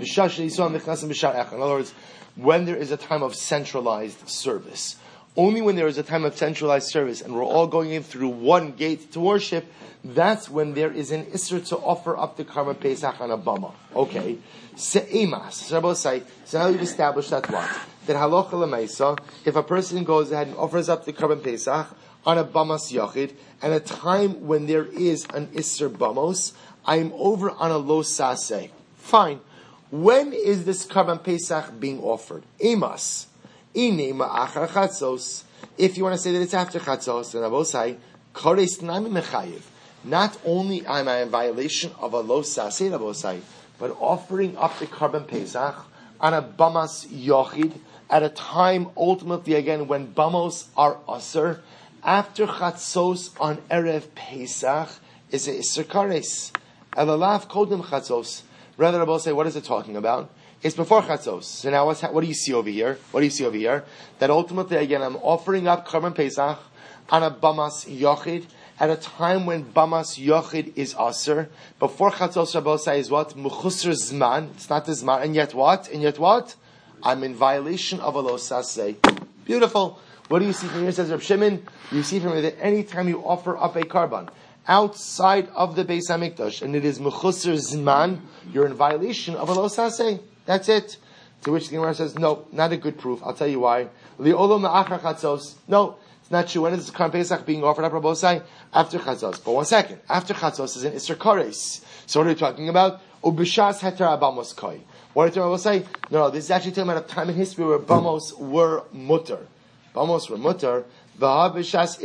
A: in other words, when there is a time of centralized service. Only when there is a time of centralized service and we're all going in through one gate to worship, that's when there is an Isser to offer up the Korban Pesach on a bama. Okay. Se'emas. So now we've established that what? That halacha l'maisa, if a person goes ahead and offers up the Korban Pesach on a bamas yachid, and a time when there is an Isser bamos, I'm over on a lo saseh. Fine. When is this Korban Pesach being offered? Emas. Inema achar chatzos. If you want to say that it's after chatzos, then Avosai, kores nami mechayiv. Not only am I in violation of a lo saseh Avosai, but offering up the Korban Pesach on a bamas yochid at a time ultimately again when bamos are aser, after chatzos on erev Pesach is a iser kares. Elalav kodim chatzos. Rather, Rabbi say, what is it talking about? It's before Chatzos. So now, what do you see over here? What do you see over here? That ultimately, again, I'm offering up Korban Pesach on a Bamas Yochid at a time when Bamas Yochid is Aser. Before Chatzos, Rabbi say is what? Mechusar Zman. It's not the Zman. And yet what? I'm in violation of a Lo Saseh. Beautiful. What do you see from here? Says Reb Shimon. You see from here that any time you offer up a Korban outside of the Beis HaMikdash, and it is mechusar zman, you're in violation of a lo saseh. That's it. To which the Gemara says, no, not a good proof. I'll tell you why. Li'olo ma'achar chatzos. No, it's not true. When is the Korban Pesach being offered up, Rabbosai? After chatzos. But one second. After chatzos is an Isser Kares. So what are we talking about? Ubishas heter abamos koi. What are you talking about? No, this is actually talking about a time in history where bamos were mutter. Bamos were mutter. But the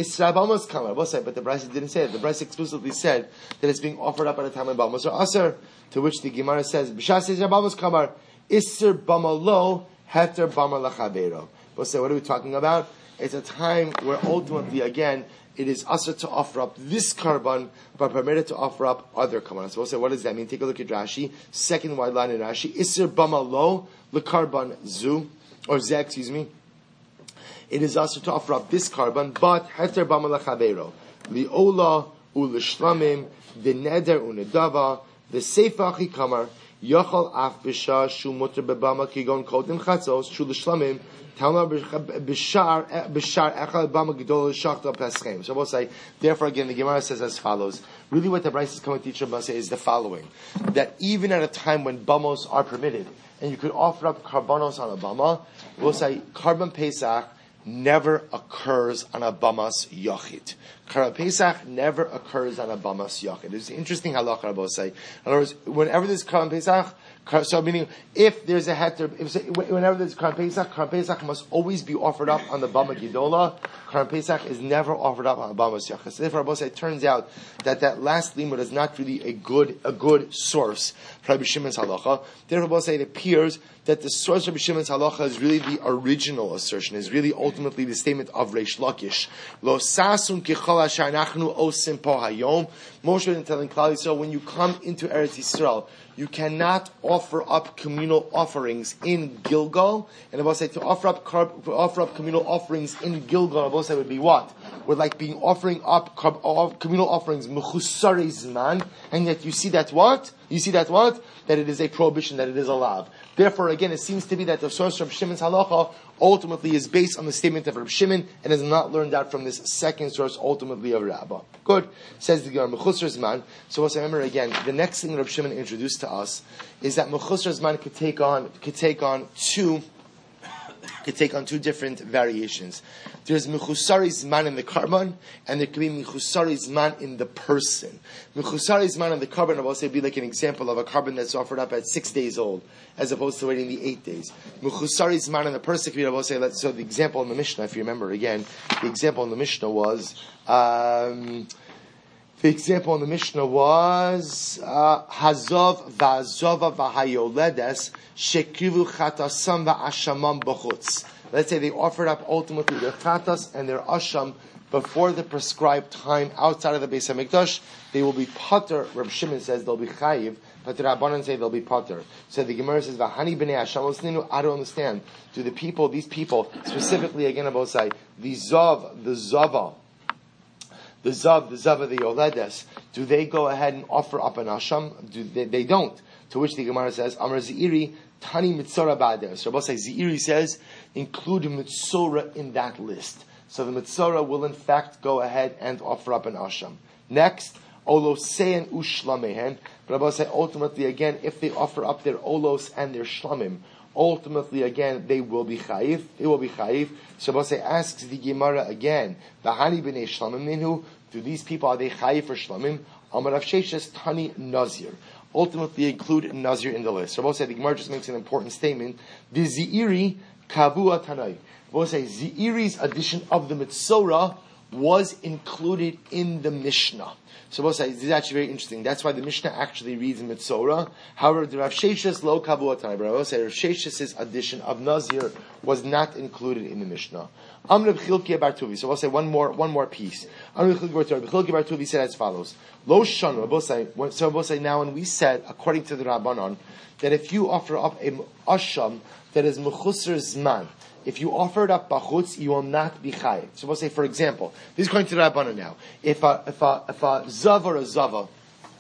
A: Brisa didn't say it. The Brisa exclusively said that it's being offered up at a time when bamos are aser. To which the Gemara says, "B'shas is bamos kamar iser bama lo heter bama lachavero." We'll say, what are we talking about? It's a time where ultimately, again, it is usher to offer up this carbon, but permitted to offer up other carbon. So we'll say, what does that mean? Take a look at Rashi, second wide line in Rashi. Isser bama lo le carbon zu, or ze, excuse me. It is usher to offer up this carbon, but heter bama lechavero, liola ulishlamim, the neder unedava, the seifa chikamar, yachal af b'shar shu muter bebama kigon kodim chatzos shu l'shlamim. So we'll say, therefore again, the Gemara says as follows. Really what the Bryce is coming to teach us is the following. That even at a time when bamos are permitted, and you could offer up karbanos on a bama, we'll say, Karban Pesach never occurs on a bamas yachid. Karban Pesach never occurs on a bamas yachid. It's an interesting halakha, I will say. In other words, whenever there's Karban Pesach, so meaning, if there's a heter, whenever there's Karban Pesach must always be offered up on the Bama Gidola. Karban Pesach is never offered up on the Bama Yachid. So therefore, it turns out that last limud is not really a good source for Rabbi Shimon's halacha. Therefore, it appears that the source of Rabbi Shimon's halacha is really the original assertion, is really ultimately the statement of Reish Lakish. Lo sasun kichol asher anachnu osim po hayom. Moshe is telling Klal Yisrael, when you come into Eretz Yisrael, you cannot offer up communal offerings in Gilgal. And I will say to offer up communal offerings in Gilgal, I will say would be what? Would like being offering up communal offerings mechusarei zman, and yet you see that what? You see that what? That it is a prohibition, that it is a lav. Therefore, again, it seems to be that the source of Shimon's halacha ultimately is based on the statement of Reb Shimon and is not learned out from this second source, ultimately of Rabbah. Good. Says the Gemara, Mechusar Zman. So let's remember again, the next thing Reb Shimon introduced to us is that Mechusar Zman could take on two different variations. There's Mechusari Zman in the carbon, and there could be Mechusari Zman in the person. Mechusari Zman in the carbon, I will say, be like an example of a carbon that's offered up at 6 days old, as opposed to waiting the 8 days. Mechusari Zman in the person could be, I will say, so the example in the Mishnah, if you remember again, the example in the Mishnah was, Hazov v'azova v'hayoledes shekrivu chatasam v'ashamam b'chutz. Let's say they offered up ultimately their chatas and their asham before the prescribed time outside of the Beis HaMikdash. They will be pater. Reb Shimon says they'll be chayiv, but the Rabbanan say they'll be pater. So the Gemara says v'hani b'nei Hashem osninu. I don't understand. Do these people specifically again about say the zava, the Yoledes, do they go ahead and offer up an asham? They don't. To which the Gemara says, Amar Zeiri, Tani Mitzora Ba'ader. So Rabbi Zeiri says, include Mitzora in that list. So the Mitzora will in fact go ahead and offer up an asham. Next, Olosein Ushlamehen. Rabbi say ultimately again, if they offer up their Olos and their Shlamim, ultimately again, they will be chayiv. So Rabbi asks the Gemara again, V'hani b'nei Shlamim minhu, do these people, are they chayiv for Shlamim? Amar Rav Sheshes Tani Nazir. Ultimately include Nazir in the list. So Rabbi the Gemara just makes an important statement. The Zeiri Kavua Tanai. Rabbi Zeiri's addition of the Mitzora was included in the Mishnah. So this is actually very interesting. That's why the Mishnah actually reads Mitzora. However, the Rav Sheshes lo kavuatai. But I will say Rav Sheshes' addition of Nazir was not included in the Mishnah. Amr B'chilkiya Bar Tuvi. So I'll say one more piece. Amr B'chilkiya Bar Tuvi said as follows: Lo Shanu. So I'll say now, when we said according to the Rabbanon that if you offer up a asham that is mechusar zman, if you offer it up bachutz, you will not be chayiv. So we'll say, for example, this is going to the Rabbanan now. If a zav or a zava,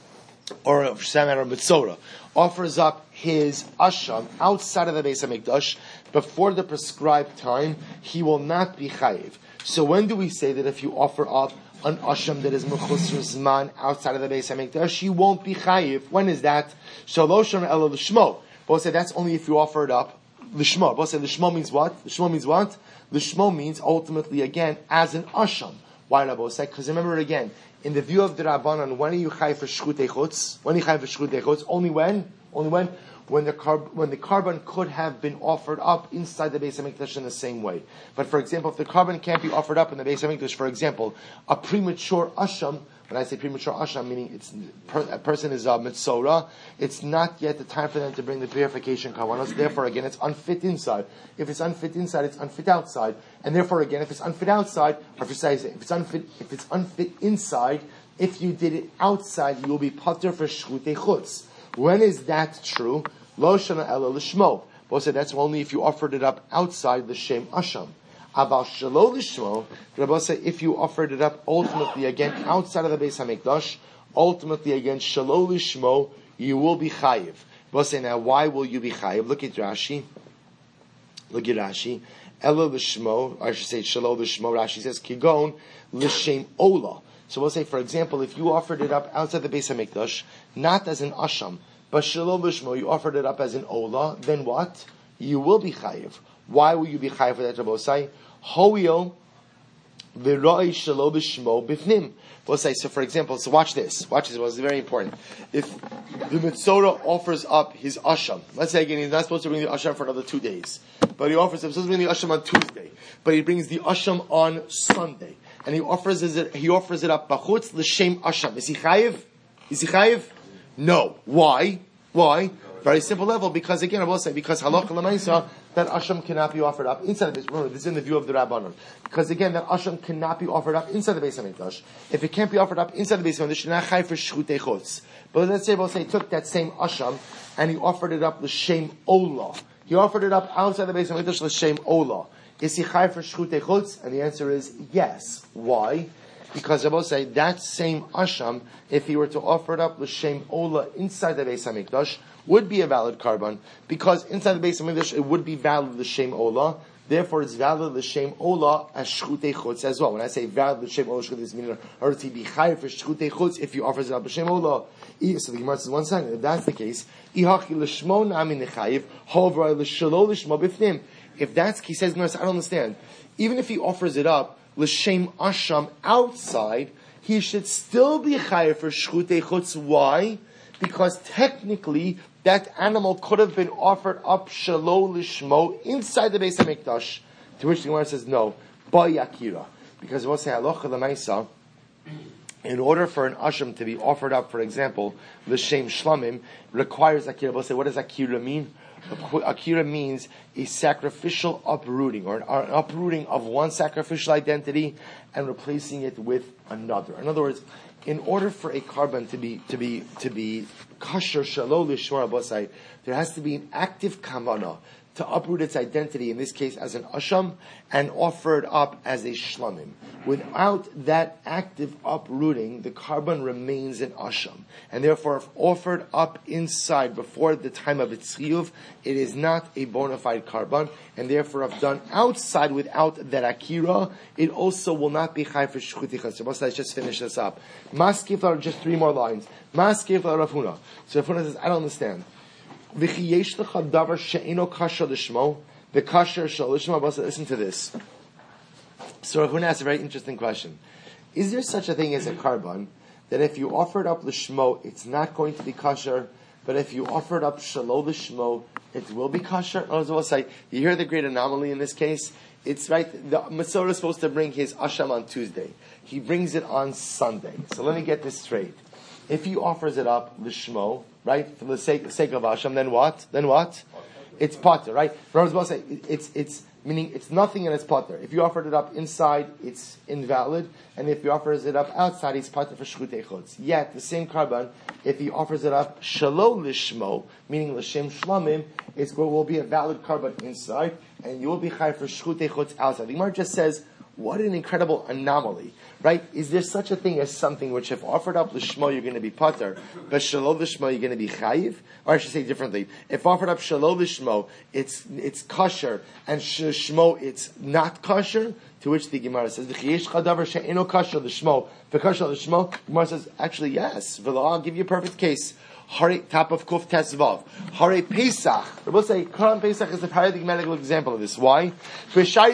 A: or a mitzora, offers up his asham outside of the Beis HaMikdash before the prescribed time, he will not be chayiv. So when do we say that if you offer up an asham that is mechusar zman outside of the Beis HaMikdash, you won't be chayiv? When is that? Shalosham elo l'shmo. We'll say that's only if you offer it up Lishmo. We'll say Lishmo means what? Lishmo means what? Lishmo means ultimately again as an asham. Why Rabbi say? Because remember again, in the view of the Rabbanan, when are you chai for shchutei chutz? When are you chai for shchutei chutz? Only when? When the carbon could have been offered up inside the Beis HaMikdash in the same way. But for example, if the carbon can't be offered up in the Beis HaMikdash, for example, a premature asham When I say premature asham, meaning a person is a mitzora, it's not yet the time for them to bring the purification kavanos. Therefore, again, it's unfit inside. If it's unfit inside, it's unfit outside. And therefore, again, if it's unfit outside, or if it's unfit inside, if you did it outside, you will be pater for shchutei chutz. When is that true? Lo shana ela l'shmo. But that's only if you offered it up outside the shem asham. Aval shelo l'shmo. Rabbi say if you offered it up ultimately again outside of the Beis Hamikdash, ultimately again shelo l'shmo, you will be chayiv. Rabbi say now why will you be chayiv? Look at Rashi. Ela l'shmo, I should say shelo l'shmo. Rashi says kigon l'shem ola. So we'll say, for example, if you offered it up outside the Beis Hamikdash, not as an asham, but shelo l'shmo, you offered it up as an ola, then what? You will be chayiv. Why will you be chayiv for that, Rabbosai? Ho'il v'roi shelo l'shmo bifnim. We'll say, so for example, so watch this. Watch this, it's very important. If the Mitzora offers up his asham, let's say again, he's not supposed to bring the asham for another 2 days, but he offers, he's supposed to bring the asham on Tuesday, but he brings the asham on Sunday. And he offers it up bachutz l'shem asham. Is he chayiv? Is he chayiv? No. Why? Very simple level. Because again, I will say because halacha l'maisa that asham cannot be offered up inside the Beis. Remember, this is in the view of the Rabbanon. Because again, that asham cannot be offered up inside the Beis Hamikdash. If it can't be offered up inside the Beis Hamikdash, you're not chayiv for shchutei chutz. But let's say he took that same asham and he offered it up l'shem ola. He offered it up outside the Beis Hamikdash l'shem ola. Is he chayiv for shchutei chutz? And the answer is yes. Why? Because I will say that same asham, if he were to offer it up l'shem ola inside the Beis Hamikdash, would be a valid carbon, because inside the Beis Hamikdash it would be valid l'shem ola. Therefore, it's valid l'shem ola as shchutei chutz as well. When I say valid l'shem ola, this means in order to be chayiv for shchutei chutz if he offers it up l'shem ola. So the Gemara says 1 second. If that's the case, ihachi l'shmo nami nechayiv, hover l'shelo l'shmo b'fnim. If that's, he says, I don't understand. Even if he offers it up, l'shem asham outside, he should still be chayav for shchutei chutz. Why? Because technically, that animal could have been offered up shelo l'shmo inside the Beis Hamikdash. To which the Gemara says, no, ba yakira. Because we'll say halacha l'maisa, in order for an asham to be offered up, for example, l'shem shlamim, requires akira. We'll say, what does akira mean? Akira means a sacrificial uprooting, or an uprooting of one sacrificial identity and replacing it with another. In other words, in order for a carbon to be kasher shelo l'shmor abosai, there has to be an active kavanah to uproot its identity, in this case as an asham, and offer it up as a shlamim. Without that active uprooting, the carbon remains an asham. And therefore, if offered up inside before the time of its chiyuv, it is not a bona fide carbon. And therefore, if done outside without that akira, it also will not be chai for shchuti chas. So let's just finish this up. Maskif are just 3 more lines. Maskif Rav Huna. So Rav Huna says, I don't understand. Listen to this. So Rav Huna asks a very interesting question. Is there such a thing as a carbon that if you offer it up l'shmo, it's not going to be kosher, but if you offer it up shelo l'shmo, it will be kosher? I was going to say, you hear the great anomaly in this case? It's right, the Matzorah is supposed to bring his asham on Tuesday. He brings it on Sunday. So let me get this straight. If he offers it up l'shmo, right, for the sake of asham, then what? It's potter, right? Rabbi Zebul say it's meaning it's nothing and it's potter. If you offered it up inside, it's invalid, and if he offers it up outside, he's potter for shchutei chutz. Yet the same carbon, if he offers it up shelo l'shmo, meaning l'shem shlamim, it will be a valid carbon inside, and you will be chai for shchutei chutz outside. The Gemara just says, what an incredible anomaly, right? Is there such a thing as something which, if offered up l'shmo, you're going to be potter, but shelo l'shmo, you're going to be chayiv? Or I should say differently, if offered up shelo l'shmo, it's kosher, and shmo, it's not kosher. To which the Gemara says, "V'chiyesh chadavar she'eno kosher l'shmo, v'kosher l'shmo." The Gemara says, actually, yes. I'll give you a perfect case. Hare, top of Kuf Tesvav. Hare Pesach. We'll say Korban Pesach is a paradigmatic example of this. Why? We'll say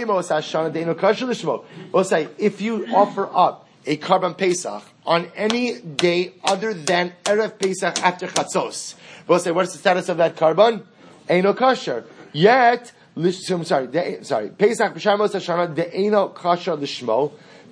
A: if you offer up a Korban Pesach on any day other than Erev Pesach after Chatzos, we'll say what's the status of that Korban? Eino kosher. Yet, Pesach b'Shayim Mos Hashana de'eino kosher l'shmo.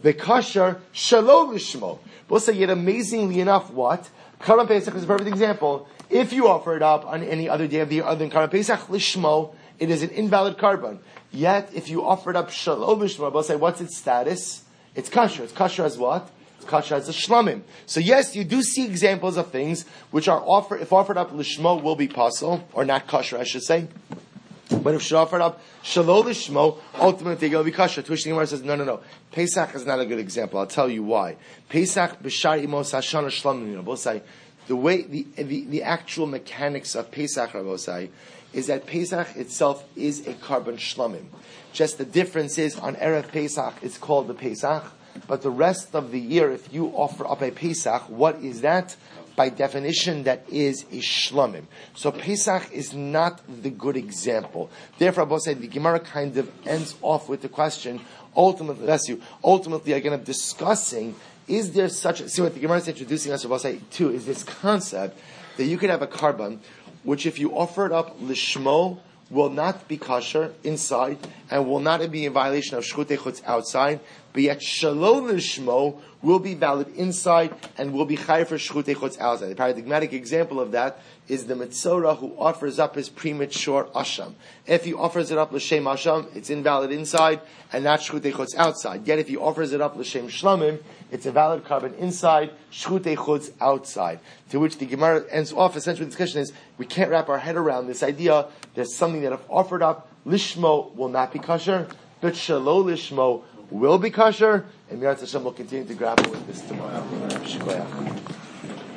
A: V'kasher shelo lishmo. We'll say, yet amazingly enough, what? Karban Pesach is a perfect example. If you offer it up on any other day of the year other than Karban Pesach, lishmo, it is an invalid karban. Yet, if you offer it up shelo lishmo, we'll say, what's its status? It's kasher. It's kasher as what? It's kasher as a shlamim. So yes, you do see examples of things which are offered, if offered up lishmo, will be pasul, or not kasher, I should say. But if she offered up shelo lishmo, ultimately it will be kasher. To which the Gemara says, no. Pesach is not a good example. I'll tell you why. Pesach b'shar imos hashana shlamim. We'll say, the way, the actual mechanics of Pesach, Rabosai, is that Pesach itself is a karban shlamim. Just the difference is, on Erev Pesach, it's called the Pesach, but the rest of the year, if you offer up a Pesach, what is that? By definition, that is a shlamim. So Pesach is not the good example. Therefore, Rabosai, the Gemara kind of ends off with the question, ultimately again, of discussing, is there such, see what the Gemara is introducing us to, is this concept that you could have a karban, which if you offer it up lishmo, will not be kosher inside, and will not be in violation of shchutei chutz outside, but yet shelo lishmo will be valid inside, and will be chayav for shchutei chutz outside. The paradigmatic example of that is the Metzora who offers up his premature asham. If he offers it up l'shem asham, it's invalid inside, and not shchutei chutz outside. Yet if he offers it up l'shem shlamim, it's a valid karban inside, shchutei chutz outside. To which the Gemara ends off, essentially the discussion is, we can't wrap our head around this idea. There's something that if offered up, lishmo will not be kosher, but shelo lishmo will be kosher, and Mirat Hashem will continue to grapple with this tomorrow. Shkoyach.